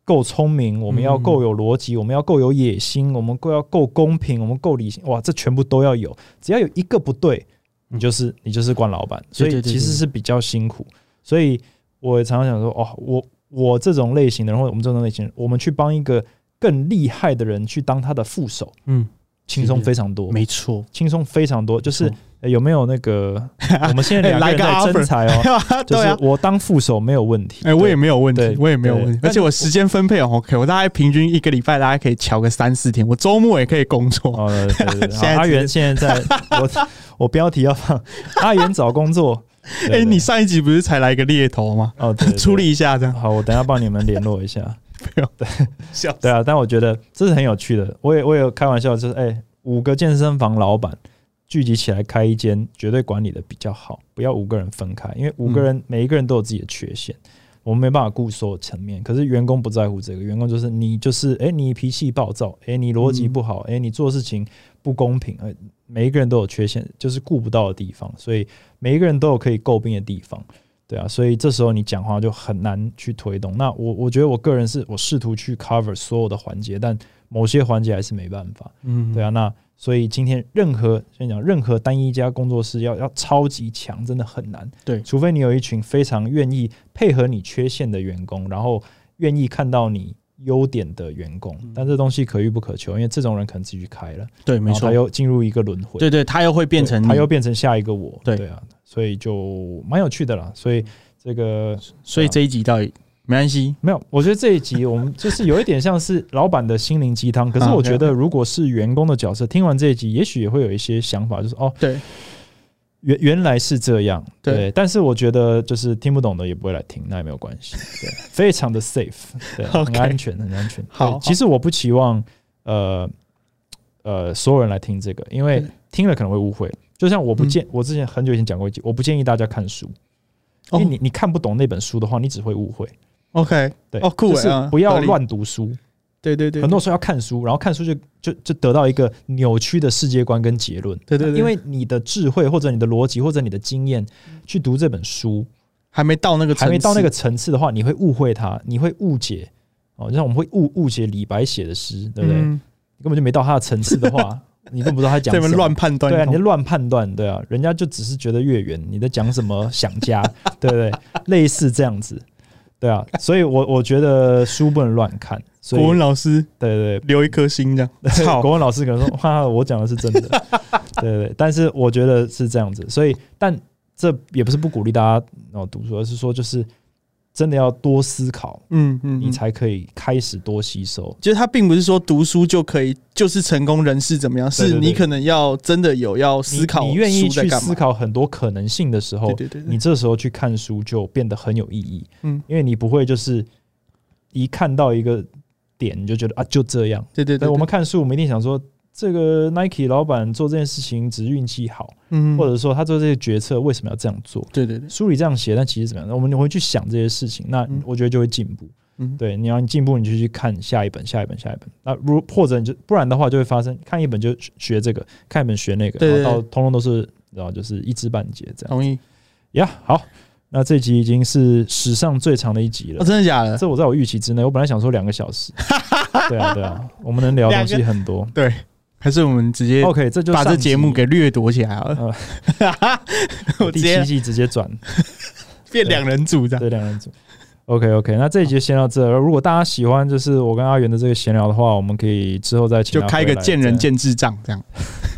够聪明，我们要够有逻辑，我们要够有野心，我们够要够公平，我们够理性，哇，这全部都要有。只要有一个不对，你就是你就是惯老板，所以其实是比较辛苦。所以我也常常想说，哦，我我这种类型的人，或者我们这种类型的人，我们去帮一个更厉害的人去当他的副手，嗯，轻松非常多， 没错， 轻松非常多，就是。有没有那个？我们现在两个人在征才哦，就是我当副手没有问题， 哎，我也没有问题，我也没有问题，而且我时间分配哦 OK， 我大概平均一个礼拜大概可以调个三四天，我周末也可以工作。 哦，对对对，阿元现在在，我我标题要放阿元找工作。 哎、欸，你上一集不是才来个猎头吗？ 哦，对对对， 处理一下这样。 好，我等一下帮你们联络一下。 不用， 对，对啊，但我觉得这是很有趣的。我也我也有开玩笑，就是哎、欸，五个健身房老板。聚集起来开一间，绝对管理的比较好，不要五个人分开，因为五个人、嗯、每一个人都有自己的缺陷，我们没办法顾所有层面。可是员工不在乎这个，员工就是你就是哎、欸，你脾气暴躁，哎、欸，你逻辑不好，哎、欸，你做事情不公平，欸、每一个人都有缺陷，就是顾不到的地方，所以每一个人都有可以诟病的地方，对啊，所以这时候你讲话就很难去推动。那我我觉得我个人是我试图去 cover 所有的环节，但某些环节还是没办法，嗯，对啊，那。所以今天任何先讲任何单一家工作室要要超级强，真的很难。 对， 除非你有一群非常愿意配合你缺陷的员工，然后愿意看到你优点的员工。嗯、但这东西可遇不可求，因为这种人可能自己去开了， 对，没错， 他又进入一个轮回。 对对，他又会变成， 他又变成下一个我。 对对啊，所以就蛮有趣的啦。所以这个， 所以这一集到底。没关系， 没有。我觉得这一集我们就是有一点像是老板的心灵鸡汤，可是我觉得如果是员工的角色，听完这一集，也许也会有一些想法，就是哦， 对， 原原来是这样，对。对但是我觉得就是听不懂的也不会来听，那也没有关系，对，非常的 safe， 对，很安全，很安全。 好， 其实我不期望呃呃所有人来听这个，因为听了可能会误会。就像我不建，嗯、我之前很久以前讲过一集，我不建议大家看书，因为你你看不懂那本书的话，你只会误会。 OK， 对， 哦，酷， 就是不要乱读书。 对对对， 很多时候要看书，然后看书就就就得到一个扭曲的世界观跟结论。 对对对， 因为你的智慧或者你的逻辑或者你的经验去读这本书， 还没到那个还没到那个层次的话，你会误会它，你会误解。哦，就像我们会误误解李白写的诗，对不对？嗯、你根本就没到他的层次的话，你根本不知道他讲什么， 乱判断。 对啊，你乱判断，对啊，人家就只是觉得月圆，你在讲什么想家，对不对？类似这样子。对啊，所以我我觉得书不能乱看。所以国文老师， 对对对， 留一颗心这样。 国文老师可能说：“哈，我讲的是真的。”对对对，但是我觉得是这样子。所以，但这也不是不鼓励大家哦读书，而是说就是真的要多思考，嗯嗯，你才可以开始多吸收。 就是他并不是说读书就可以就是成功人士怎么样， 对对对， 是你可能要真的有要思考， 你愿意去思考很多可能性的时候， 对对对对， 你这时候去看书就变得很有意义。嗯，因为你不会就是一看到一个点你就觉得啊就这样。 对对 对, 对， 我们看书，我们一定想说，这个 Nike 老板做这件事情只是运气好，嗯，或者说他做这些决策为什么要这样做？对对对，书里这样写，但其实怎么样？我们会去想这些事情，那我觉得就会进步。嗯，对，你要你进步，你就去看下一本、下一本、下一本。那如或者你就不然的话，就会发生看一本就学这个，看一本学那个， 对对对， 然后到通通都是然后就是一知半解这样。 同意呀， yeah, 好。那这集已经是史上最长的一集了， 哦，真的假的？ 这我在我预期之内。我本来想说两个小时，对啊，对啊，我们能聊的东西很多。 对，还是我们直接 OK， 这就把这节目给掠夺起来了。 呃、我第七季直接转变两人组这样， 对，两人组。OK OK， 那这一集先到这。如果大家喜欢就是我跟阿元的这个闲聊的话，我们可以之后再请他就开个见人见智障这样。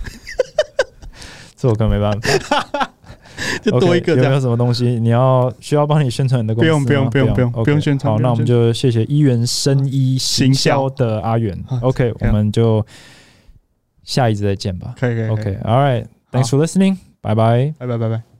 这我可能没办法。 就多一个， okay, 有没有什么东西你要需要帮你宣传你的公司吗？ 不用不用不用不用不用宣传。 好，那我们就谢谢一元生医行销的阿元。OK， 我们就下一集再见吧。 可以可以。 OK，All right，Thanks for listening，拜拜， 拜拜拜拜。